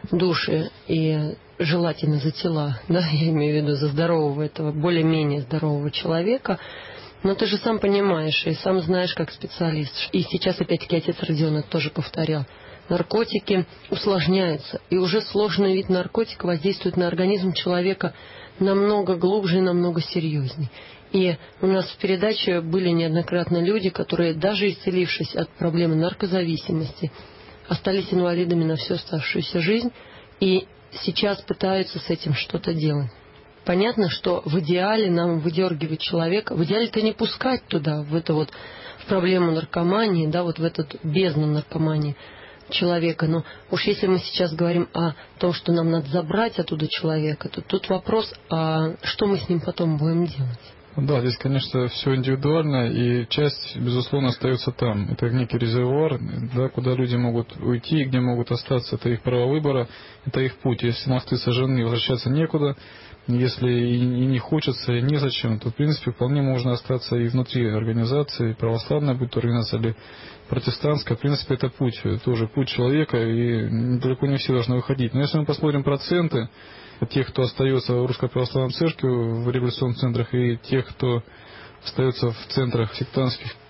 души и желательно за тела. Да, я имею в виду за здорового этого, более-менее здорового человека. Но ты же сам понимаешь и сам знаешь как специалист. И сейчас опять-таки отец Родион это тоже повторял. Наркотики усложняются. И уже сложный вид наркотика воздействует на организм человека намного глубже и намного серьезнее. И у нас в передаче были неоднократно люди, которые, даже исцелившись от проблемы наркозависимости, остались инвалидами на всю оставшуюся жизнь и сейчас пытаются с этим что-то делать. Понятно, что в идеале нам выдергивать человека, в идеале-то не пускать туда, в это вот, в проблему наркомании, да, вот в эту бездну наркомании человека. Но уж если мы сейчас говорим о том, что нам надо забрать оттуда человека, то тут вопрос, а что мы с ним потом будем делать? Да, здесь, конечно, все индивидуально, и часть, безусловно, остается там. Это некий резервуар, да, куда люди могут уйти, где могут остаться. Это их право выбора, это их путь. Если мосты сожжены, возвращаться некуда. Если и не хочется, и незачем, то, в принципе, вполне можно остаться и внутри организации, православная, будь то организация или протестантская. В принципе, это путь, тоже путь человека, и далеко не все должны выходить. Но если мы посмотрим проценты тех, кто остается в Русской Православной Церкви, в революционных центрах, и тех, кто остается в центрах сектантских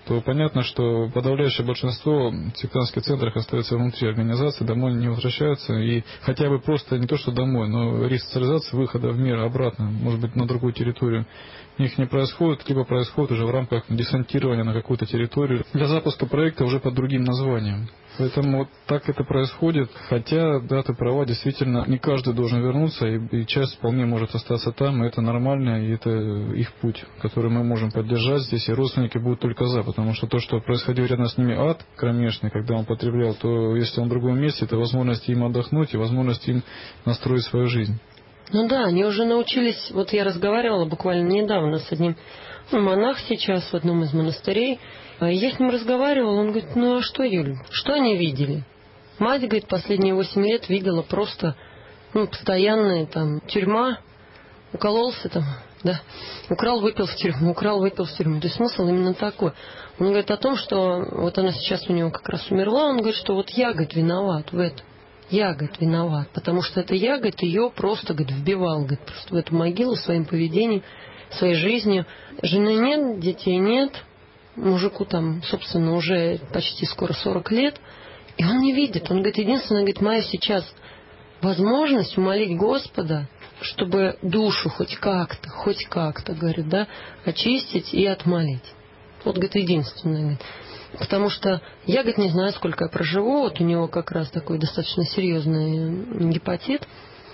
то понятно, что подавляющее большинство в сектантских центрах остается внутри организации, домой не возвращаются, и хотя бы просто не то что домой, но ресоциализация выхода в мир обратно, может быть, на другую территорию, у них не происходит, либо происходит уже в рамках десантирования на какую-то территорию для запуска проекта уже под другим названием. Поэтому вот так это происходит, хотя, да, ты права, действительно, не каждый должен вернуться, и, и часть вполне может остаться там, и это нормально, и это их путь, который мы можем поддержать здесь, и родственники будут только за, потому что то, что происходило рядом с ними ад кромешный, когда он потреблял, то если он в другом месте, это возможность им отдохнуть и возможность им настроить свою жизнь. Ну да, они уже научились, вот я разговаривала буквально недавно с одним, ну, монах сейчас в одном из монастырей, я с ним разговаривала, он говорит, ну а что, Юль, что они видели? Мать, говорит, последние восемь лет видела просто, ну, постоянная там тюрьма, укололся там, да, украл, выпил в тюрьму, украл, выпил в тюрьму. То есть смысл именно такой. Он говорит о том, что вот она сейчас у него как раз умерла, он говорит, что вот я, говорит, виноват в этом. Я, говорит, виноват, потому что это я, говорит, ее просто, говорит, вбивал, говорит, просто в эту могилу своим поведением, своей жизнью. Жены нет, детей нет, мужику там, собственно, уже почти скоро сорок лет, и он не видит. Он говорит, единственное, говорит, моя сейчас возможность умолить Господа, чтобы душу хоть как-то, хоть как-то, говорит, да, очистить и отмолить. Вот, говорит, единственное, говорит. Потому что я, говорит, не знаю, сколько я проживу. Вот у него как раз такой достаточно серьезный гепатит.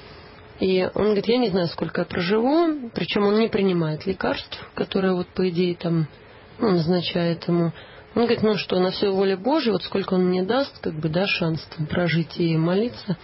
И он говорит, я не знаю, сколько я проживу. Причем он не принимает лекарств, которые вот по идее там, ну, назначают ему. Он говорит, ну что, на все воля Божья, вот сколько он мне даст, как бы, да, шанс там прожить и молиться,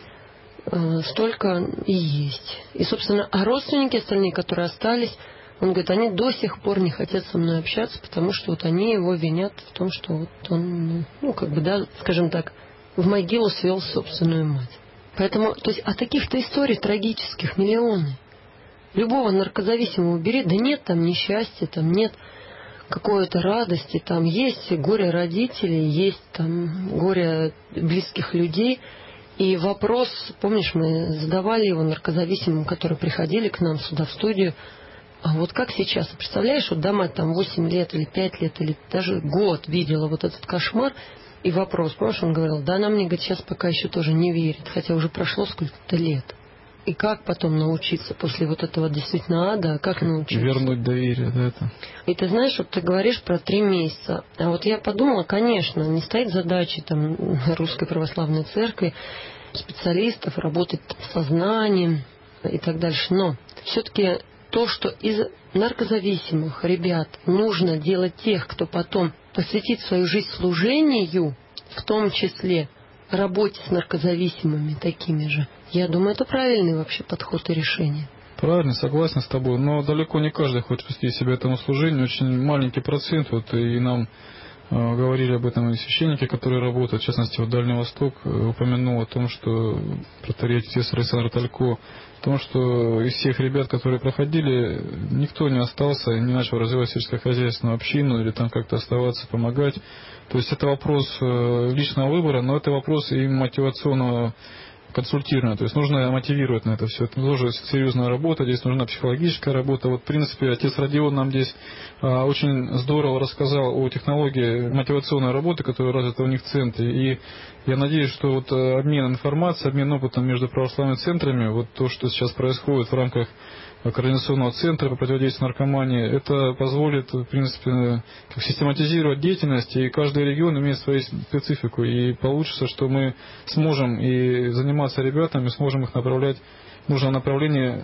э, столько и есть. И, собственно, а родственники остальные, которые остались, он говорит, они до сих пор не хотят со мной общаться, потому что вот они его винят в том, что вот он, ну, как бы, да, скажем так, в могилу свел собственную мать. Поэтому, то есть, а таких-то историй трагических миллионы. Любого наркозависимого бери, да нет там несчастья, там нет какой-то радости, там есть горе родителей, есть там горе близких людей. И вопрос, помнишь, мы задавали его наркозависимым, которые приходили к нам сюда в студию, а вот как сейчас, представляешь, вот да, мать там восемь лет или пять лет, или даже год видела вот этот кошмар, и вопрос, помнишь, он говорил, да, она мне, говорит, сейчас пока еще тоже не верит, хотя уже прошло сколько-то лет. И как потом научиться после вот этого действительно ада, как научиться? Вернуть доверие, да, это. И ты знаешь, вот ты говоришь про три месяца, а вот я подумала, конечно, не стоит задачи там Русской Православной Церкви, специалистов, работать с сознанием и так дальше, но все-таки то, что из наркозависимых ребят нужно делать тех, кто потом посвятит свою жизнь служению, в том числе работе с наркозависимыми такими же, я думаю, это правильный вообще подход и решение. Правильно, согласен с тобой, но далеко не каждый хочет посвятить себя этому служению, очень маленький процент, вот и нам э, говорили об этом и священники, которые работают, в частности, вот Дальний Восток э, упомянул о том, что протоиерей отец Александр Талько, о том, что из всех ребят, которые проходили, никто не остался и не начал развивать сельскохозяйственную общину или там как-то оставаться, помогать. То есть это вопрос личного выбора, но это вопрос и мотивационного консультирования. То есть нужно мотивировать на это все. Это тоже серьезная работа, здесь нужна психологическая работа. Вот в принципе отец Родион нам здесь а, очень здорово рассказал о технологии мотивационной работы, которая развита у них в центре. И я надеюсь, что вот обмен информацией, обмен опытом между православными центрами, вот то, что сейчас происходит в рамках координационного центра по противодействию наркомании, это позволит, в принципе, систематизировать деятельность, и каждый регион имеет свою специфику, и получится, что мы сможем и заниматься ребятами, сможем их направлять в нужное направление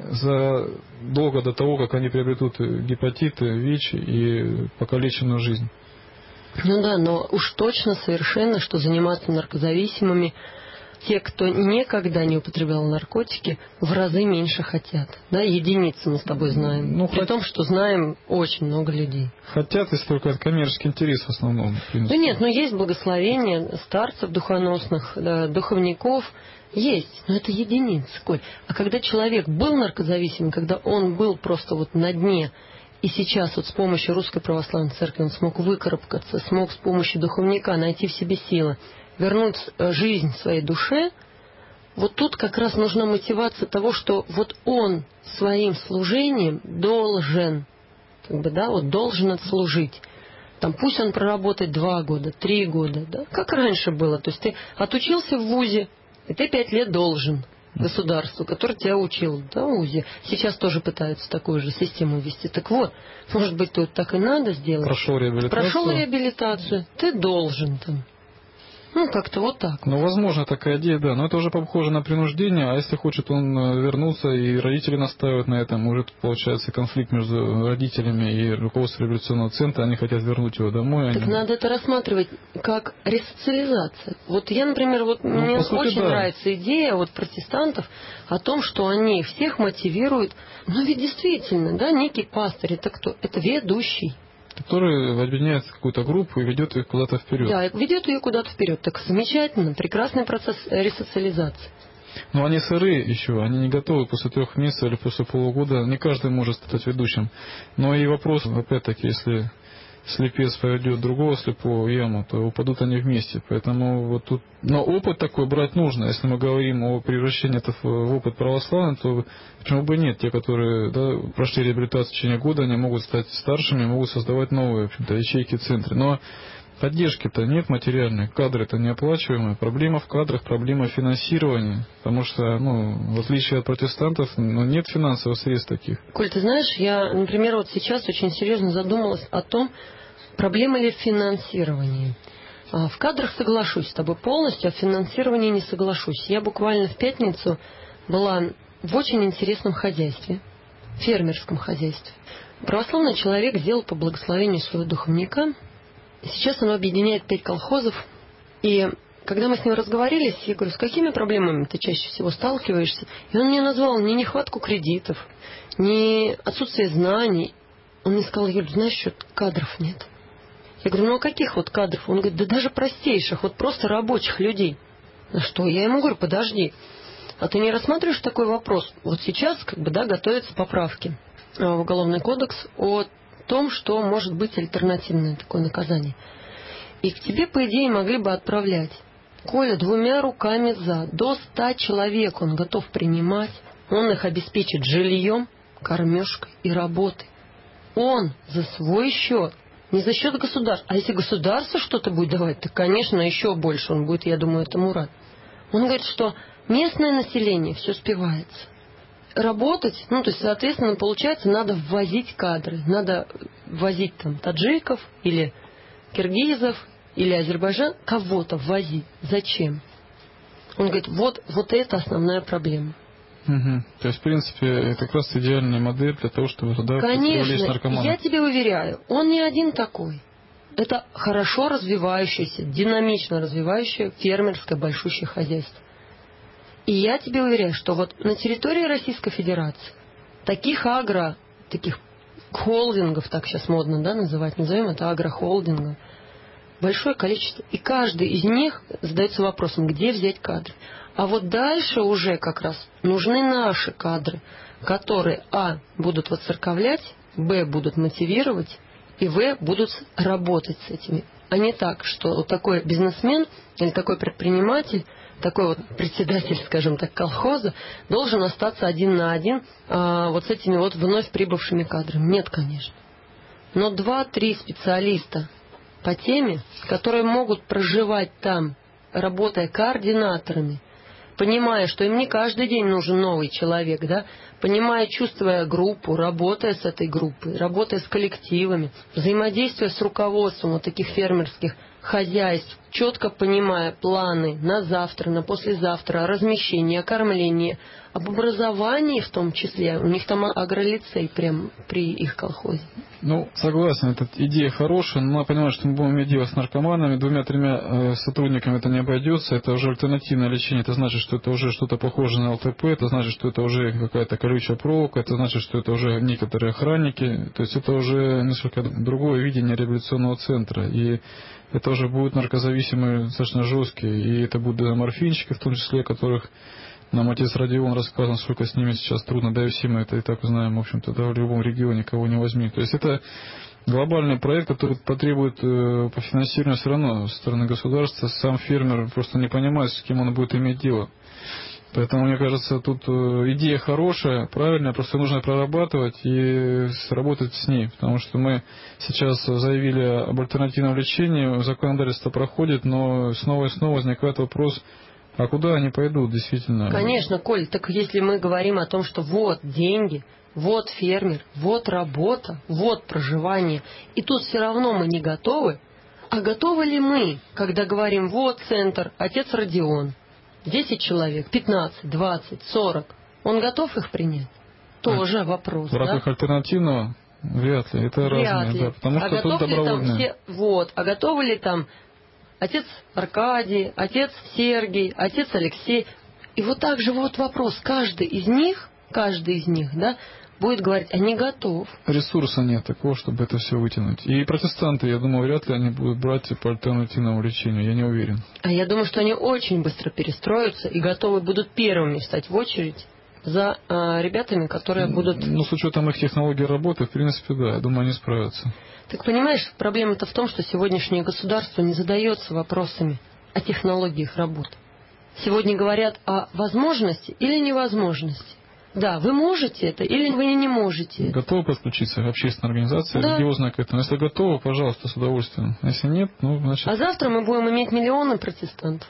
задолго до того, как они приобретут гепатит, ВИЧ и покалеченную жизнь. Ну да, но уж точно совершенно, что заниматься наркозависимыми те, кто никогда не употреблял наркотики, в разы меньше хотят. Да, единицы мы с тобой знаем. Ну, при хот... том, что знаем очень много людей. Хотят, если только это коммерческий интерес в основном. В да нет, но есть благословение старцев духоносных, да, духовников. Есть, но это единицы, Коль. А когда человек был наркозависимым, когда он был просто вот на дне, и сейчас вот с помощью Русской Православной Церкви он смог выкарабкаться, смог с помощью духовника найти в себе силы, вернуть жизнь своей душе, вот тут как раз нужна мотивация того, что вот он своим служением должен, как бы, да, вот должен отслужить. Там пусть он проработает два года, три года, да, как раньше было. То есть ты отучился в вузе, и ты пять лет должен государству, которое тебя учил, да, в вузе. Сейчас тоже пытаются такую же систему ввести. Так вот, может быть, тут так и надо сделать. Прошел реабилитацию. Прошел реабилитацию, ты должен там. Ну, как-то вот так. Ну, возможно, такая идея, да. Но это уже похоже на принуждение. А если хочет он вернуться, и родители настаивают на этом, уже тут получается конфликт между родителями и руководством реабилитационного центра. Они хотят вернуть его домой. Так они... надо это рассматривать как ресоциализация. Вот я, например, вот ну, мне сути, очень да. нравится идея вот протестантов о том, что они всех мотивируют. Ну, ведь действительно, да, некий пастырь, это кто? Это ведущий. Который объединяет какую-то группу и ведет их куда-то вперед. Да, ведет ее куда-то вперед. Так замечательно, прекрасный процесс ресоциализации. Но они сырые еще, они не готовы после трех месяцев или после полугода. Не каждый может стать ведущим. Но и вопрос, опять-таки, если слепец поведет другого слепого в яму, то упадут они вместе. Поэтому вот тут... Но опыт такой брать нужно. Если мы говорим о превращении это в опыт православный, то почему бы нет? Те, которые да, прошли реабилитацию в течение года, они могут стать старшими, могут создавать новые в общем-то, ячейки в центре. Но поддержки-то нет материальной, кадры-то неоплачиваемые. Проблема в кадрах, проблема финансирования. Потому что, ну, в отличие от протестантов, ну, нет финансовых средств таких. Коль, ты знаешь, я, например, вот сейчас очень серьезно задумалась о том, проблема ли в финансировании. В кадрах соглашусь с тобой полностью, а в финансировании не соглашусь. Я буквально в пятницу была в очень интересном хозяйстве, фермерском хозяйстве. Православный человек сделал по благословению своего духовника. Сейчас он объединяет пять колхозов. И когда мы с ним разговорились, я говорю, с какими проблемами ты чаще всего сталкиваешься? И он мне назвал не нехватку кредитов, не отсутствие знаний. Он мне сказал, Юль, знаешь что, кадров нет. Я говорю, ну а каких вот кадров? Он говорит, да даже простейших, вот просто рабочих людей. На что? Я ему говорю, подожди, а ты не рассматриваешь такой вопрос? Вот сейчас как бы, да, готовятся поправки в Уголовный кодекс о том, что может быть альтернативное такое наказание. И к тебе, по идее, могли бы отправлять. Коля, двумя руками за, до ста человек он готов принимать. Он их обеспечит жильем, кормежкой и работой. Он за свой счет. Не за счет государства. А если государство что-то будет давать, то, конечно, еще больше он будет, я думаю, этому рад. Он говорит, что местное население все спивается. Работать, ну, то есть, соответственно, получается, надо ввозить кадры. Надо ввозить там таджиков или киргизов или Азербайджан. Кого-то ввозить. Зачем? Он говорит, вот, вот это основная проблема. Угу. То есть, в принципе, это как раз идеальная модель для того, чтобы туда привлечь наркоманов. Я тебе уверяю, он не один такой. Это хорошо развивающееся, динамично развивающее фермерское большущее хозяйство. И я тебе уверяю, что вот на территории Российской Федерации таких агро, таких холдингов, так сейчас модно, да, называть, назовем это агрохолдингом, большое количество. И каждый из них задается вопросом, где взять кадры. А вот дальше уже как раз нужны наши кадры, которые, а, будут воцерковлять, б, будут мотивировать, и в, будут работать с этими. А не так, что вот такой бизнесмен или такой предприниматель, такой вот председатель, скажем так, колхоза, должен остаться один на один а, вот с этими вот вновь прибывшими кадрами. Нет, конечно. Но два-три специалиста по теме, которые могут проживать там, работая координаторами, понимая, что им не каждый день нужен новый человек, да, понимая, чувствуя группу, работая с этой группой, работая с коллективами, взаимодействуя с руководством вот таких фермерских хозяйств, четко понимая планы на завтра, на послезавтра, размещение, кормление, об образовании в том числе. У них там агролицей прям при их колхозе. Ну, согласен, эта идея хорошая, но надо понимать, что мы будем иметь дело с наркоманами, двумя-тремя э, сотрудниками это не обойдется, это уже альтернативное лечение, это значит, что это уже что-то похоже на ЛТП, это значит, что это уже какая-то колючая проволока, это значит, что это уже некоторые охранники, то есть это уже несколько другое видение реабилитационного центра, и это уже будут наркозависимые достаточно жесткие, и это будут морфинчики, в том числе, которых нам отец Родион рассказывал, сколько с ними сейчас трудно, да и все мы это и так знаем, в общем-то, да, в любом регионе, кого не возьми. То есть это глобальный проект, который потребует э, по финансированию все равно со стороны государства. Сам фермер просто не понимает, с кем он будет иметь дело. Поэтому, мне кажется, тут идея хорошая, правильная, просто нужно прорабатывать и работать с ней. Потому что мы сейчас заявили об альтернативном лечении, законодательство проходит, но снова и снова возникает вопрос, а куда они пойдут, действительно? Конечно, Коль, так если мы говорим о том, что вот деньги, вот фермер, вот работа, вот проживание, и тут все равно мы не готовы, а готовы ли мы, когда говорим, вот центр, отец Родион, десять человек, пятнадцать, двадцать, сорок, он готов их принять? Тоже вопрос, в рамках да? альтернативного вряд ли, это Вряд разные, ли. да, потому а что тут добровольно. Все... Вот, а готовы ли там отец Аркадий, отец Сергий, отец Алексей? И вот так же вот вопрос, каждый из них, каждый из них, да, будет говорить, а не готов. Ресурса нет такого, чтобы это все вытянуть. И протестанты, я думаю, вряд ли они будут брать по альтернативному лечению, я не уверен. А я думаю, что они очень быстро перестроятся и готовы будут первыми встать в очередь за а, ребятами, которые будут... Ну, с учетом их технологии работы, в принципе, да, я думаю, они справятся. Так понимаешь, проблема-то в том, что сегодняшнее государство не задается вопросами о технологиях работы. Сегодня говорят о возможности или невозможности. Да, вы можете это или вы не можете. Готовы подключиться общественная организация, да. религиозная к этому? Если готовы, пожалуйста, с удовольствием. Если нет, ну, значит... А завтра мы будем иметь миллионы протестантов.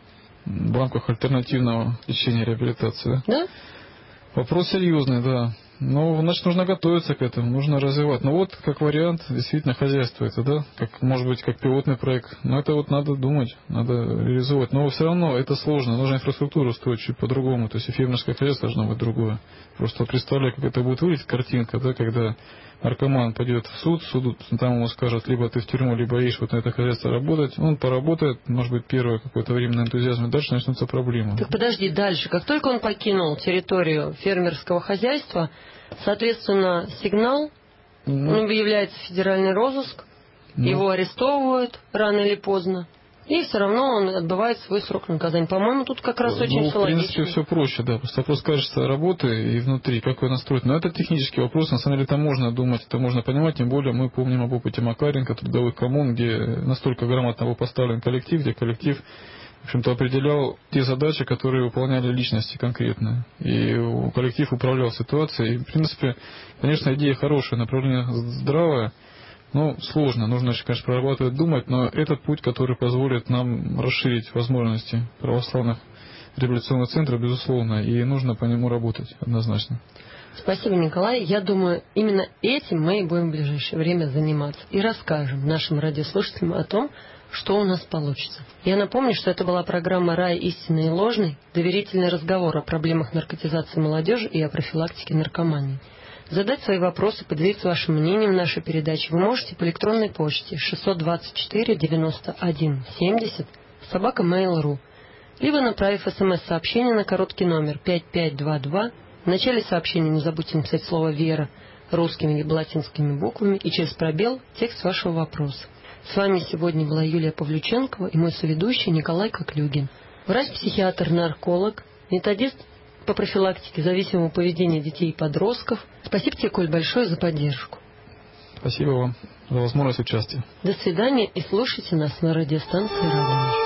В рамках альтернативного лечения и реабилитации, да? Да? Вопрос серьезный, да. Ну, значит, нужно готовиться к этому, нужно развивать. Ну вот, как вариант, действительно, хозяйство это, да, как, может быть, как пилотный проект. Но это вот надо думать, надо реализовать. Но все равно это сложно, нужно инфраструктуру строить чуть по-другому. То есть и фермерское хозяйство должно быть другое. Просто представляю, как это будет выглядеть, картинка, да, когда наркоман пойдет в суд, суд там ему скажут, либо ты в тюрьму, либо едешь вот на это хозяйство работать. Он поработает, может быть, первое какое-то время на энтузиазме, дальше начнутся проблемы. Так подожди, дальше. Как только он покинул территорию фермерского хозяйства, соответственно, сигнал, ну, объявляется федеральный розыск, ну, его арестовывают рано или поздно, и все равно он отбывает свой срок наказания. По-моему, тут как раз очень ну, все в принципе, логично. все проще, да. Просто вопрос, кажется, работы и внутри, как ее настроить. Но это технический вопрос, на самом деле, это можно думать, это можно понимать, тем более мы помним об опыте Макаренко, трудовых коммун, где настолько грамотно был поставлен коллектив, где коллектив, в общем-то, определял те задачи, которые выполняли личности конкретно. И коллектив управлял ситуацией. И, в принципе, конечно, идея хорошая, направление здравое, но сложно. Нужно, конечно, прорабатывать, думать, но этот путь, который позволит нам расширить возможности православных реабилитационных центров, безусловно, и нужно по нему работать однозначно. Спасибо, Николай. Я думаю, именно этим мы и будем в ближайшее время заниматься. И расскажем нашим радиослушателям о том, что у нас получится. Я напомню, что это была программа «Рай истинный и ложный», доверительный разговор о проблемах наркотизации молодежи и о профилактике наркомании. Задать свои вопросы, поделиться вашим мнением в нашей передаче вы можете по электронной почте шестьсот двадцать четыре девяносто один семьдесят собака мейл точка ру, либо направив смс-сообщение на короткий номер пять пять два два. В начале сообщения не забудьте написать слово «Вера» русскими либо латинскими буквами и через пробел текст вашего вопроса. С вами сегодня была Юлия Павлюченкова и мой соведущий Николай Коклюгин. Врач-психиатр-нарколог, методист по профилактике зависимого поведения детей и подростков. Спасибо тебе, Коль, большое за поддержку. Спасибо вам за возможность участия. До свидания и слушайте нас на радиостанции «Радонеж».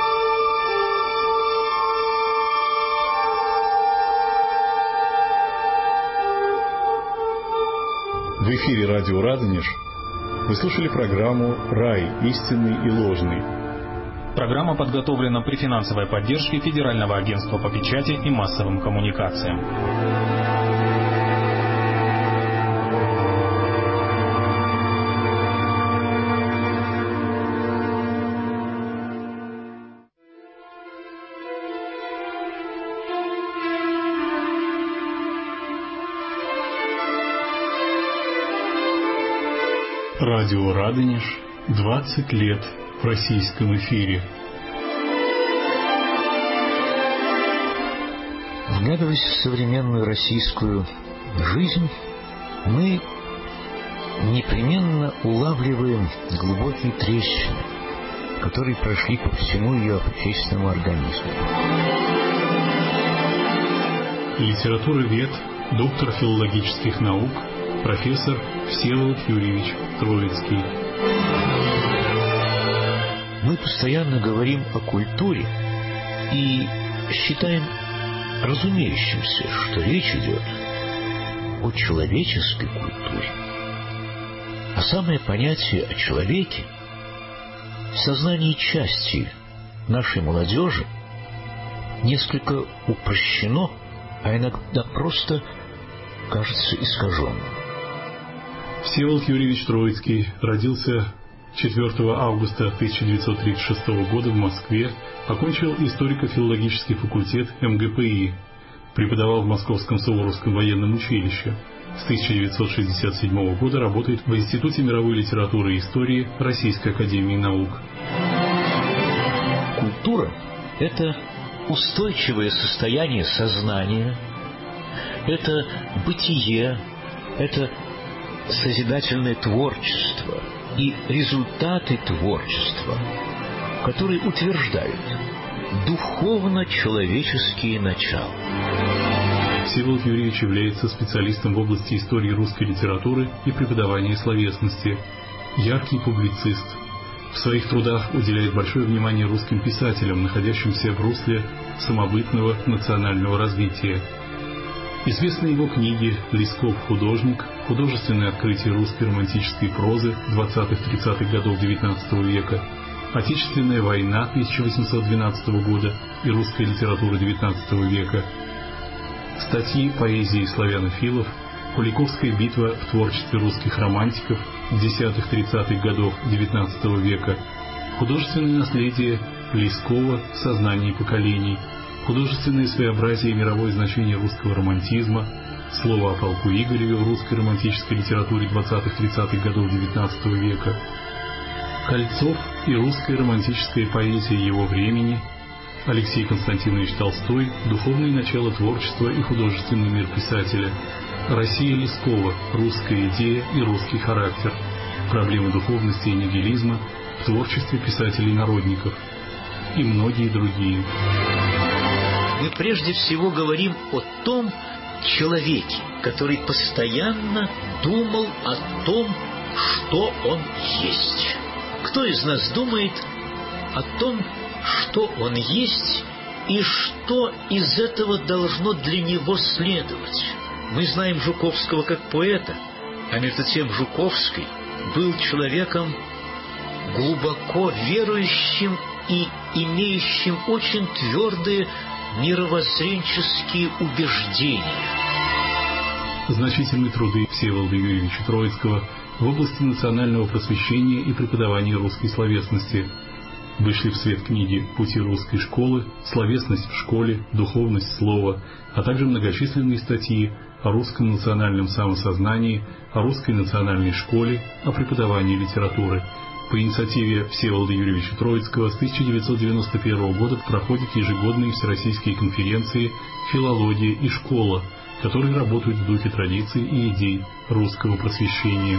В эфире радио «Радонеж» вы слушали программу «Рай. Истинный и ложный». Программа подготовлена при финансовой поддержке Федерального агентства по печати и массовым коммуникациям. Радио «Радонеж» двадцать лет в российском эфире. Вглядываясь в современную российскую жизнь, мы непременно улавливаем глубокие трещины, которые прошли по всему ее общественному организму. Литературовед, доктор филологических наук, профессор Всеволод Юрьевич Троицкий. Мы постоянно говорим о культуре и считаем разумеющимся, что речь идет о человеческой культуре. А самое понятие о человеке в сознании части нашей молодежи несколько упрощено, а иногда просто кажется искаженным. Всеволод Юрьевич Троицкий родился четвёртого августа тысяча девятьсот тридцать шестого года в Москве, окончил историко-филологический факультет эм гэ пэ и, преподавал в Московском Суворовском военном училище. С тысяча девятьсот шестьдесят седьмого года работает в Институте мировой литературы и истории Российской академии наук. Культура – это устойчивое состояние сознания, это бытие, это созидательное творчество и результаты творчества, которые утверждают духовно-человеческие начала. Всеволод Юрьевич является специалистом в области истории русской литературы и преподавания словесности, яркий публицист. В своих трудах уделяет большое внимание русским писателям, находящимся в русле самобытного национального развития. Известны его книги «Лесков художник», «Художественное открытие русской романтической прозы двадцатых-тридцатых годов девятнадцатого века», «Отечественная война» тысяча восемьсот двенадцатого года и «Русская литература девятнадцатого века», статьи поэзии славянофилов, «Куликовская битва в творчестве русских романтиков десятых-тридцатых годов девятнадцатого века», художественное наследие Лескова в сознании поколений, художественное своеобразие и мировое значение русского романтизма, слово о полку Игореве в русской романтической литературе двадцатых-тридцатых годов девятнадцатого века, Кольцов и русская романтическая поэзия его времени, Алексей Константинович Толстой, духовные начала творчества и художественный мир писателя, Россия Лескова, русская идея и русский характер, проблемы духовности и нигилизма в творчестве писателей-народников и многие другие. Мы прежде всего говорим о том человеке, который постоянно думал о том, что он есть. Кто из нас думает о том, что он есть и что из этого должно для него следовать? Мы знаем Жуковского как поэта, а между тем Жуковский был человеком глубоко верующим и имеющим очень твердые мировоззренческие убеждения. Значительные труды Всеволода Юрьевича Троицкого в области национального просвещения и преподавания русской словесности вышли в свет книги «Пути русской школы», «Словесность в школе», «Духовность слова», а также многочисленные статьи о русском национальном самосознании, о русской национальной школе, о преподавании литературы. По инициативе Всеволода Юрьевича Троицкого с тысяча девятьсот девяносто первого года проходят ежегодные всероссийские конференции «Филология и школа», которые работают в духе традиций и идей русского просвещения.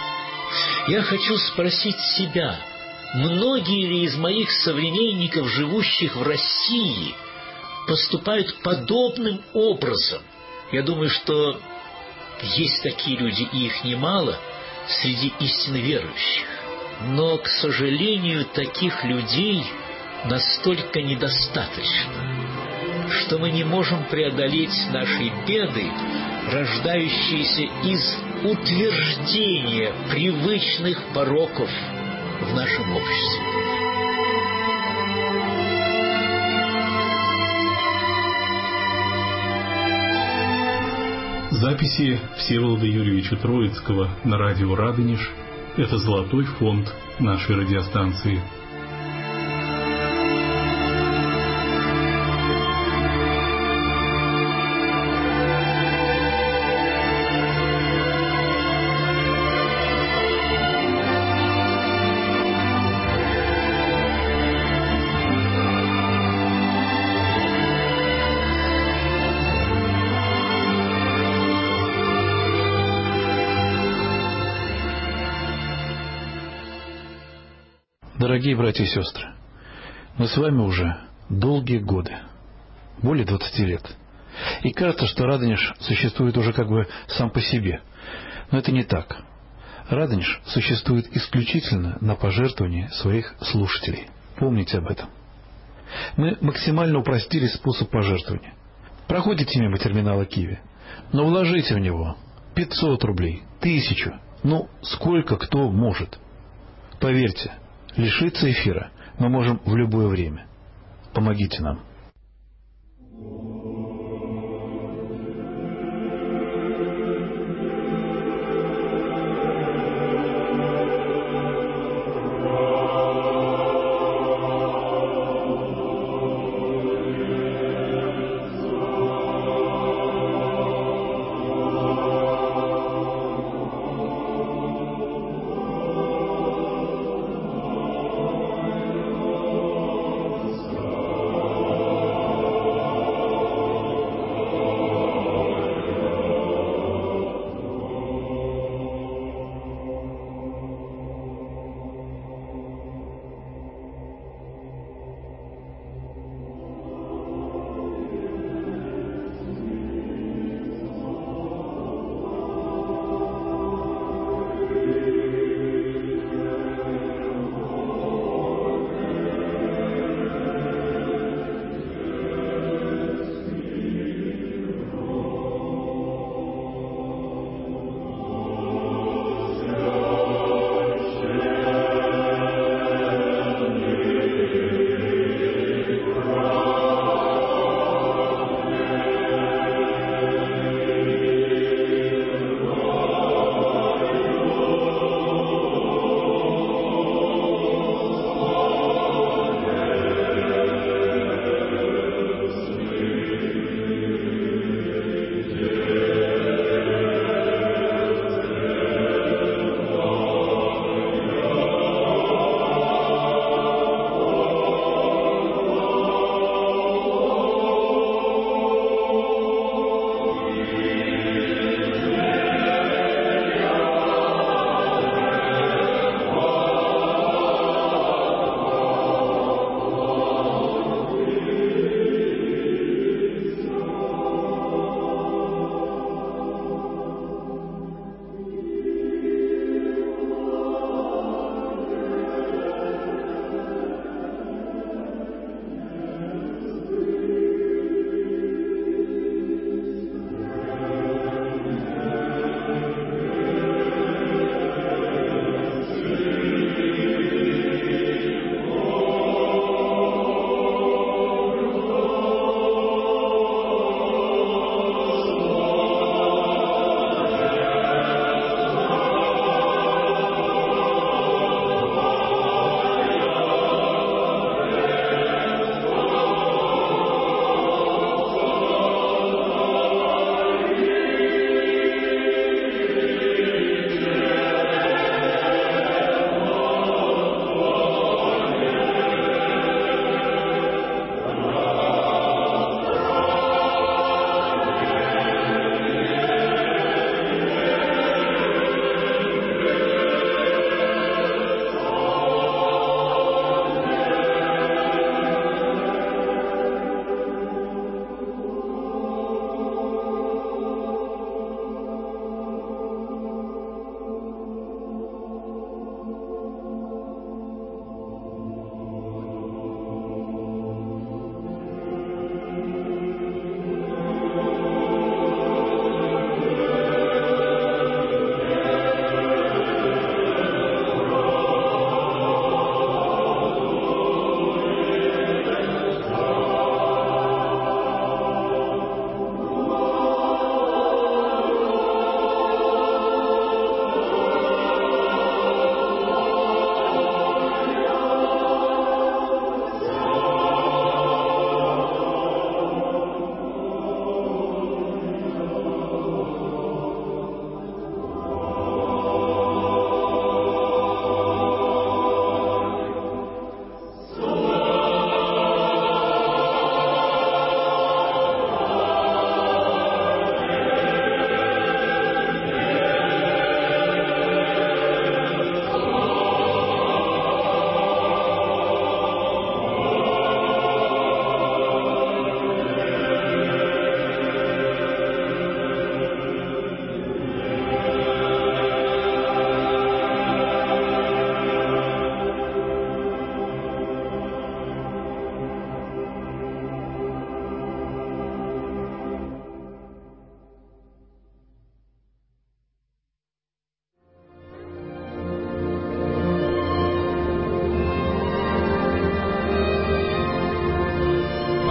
Я хочу спросить себя, многие ли из моих современников, живущих в России, поступают подобным образом? Я думаю, что есть такие люди, и их немало, среди истинно верующих. Но, к сожалению, таких людей настолько недостаточно, что мы не можем преодолеть наши беды, рождающиеся из утверждения привычных пороков в нашем обществе. Записи Всеволода Юрьевича Троицкого на радио «Радонеж» — это золотой фонд нашей радиостанции. Дорогие братья и сестры, мы с вами уже долгие годы, более двадцати лет. И кажется, что Радонеж существует уже как бы сам по себе. Но это не так. Радонеж существует исключительно на пожертвование своих слушателей. Помните об этом. Мы максимально упростили способ пожертвования. Проходите мимо терминала Киви, но вложите в него пятьсот рублей, тысячу, ну, сколько кто может. Поверьте, лишиться эфира мы можем в любое время. Помогите нам. Oh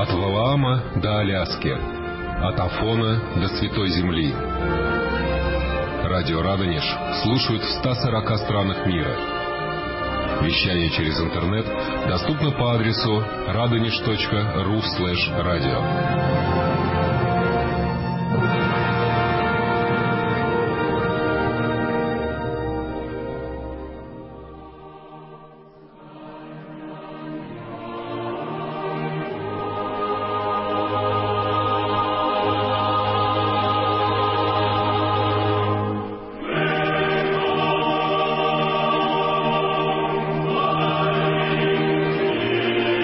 От Валаама до Аляски, от Афона до Святой Земли. Радио Радонеж слушают в ста сорока странах мира. Вещание через интернет доступно по адресу радонеж точка ру слэш радио.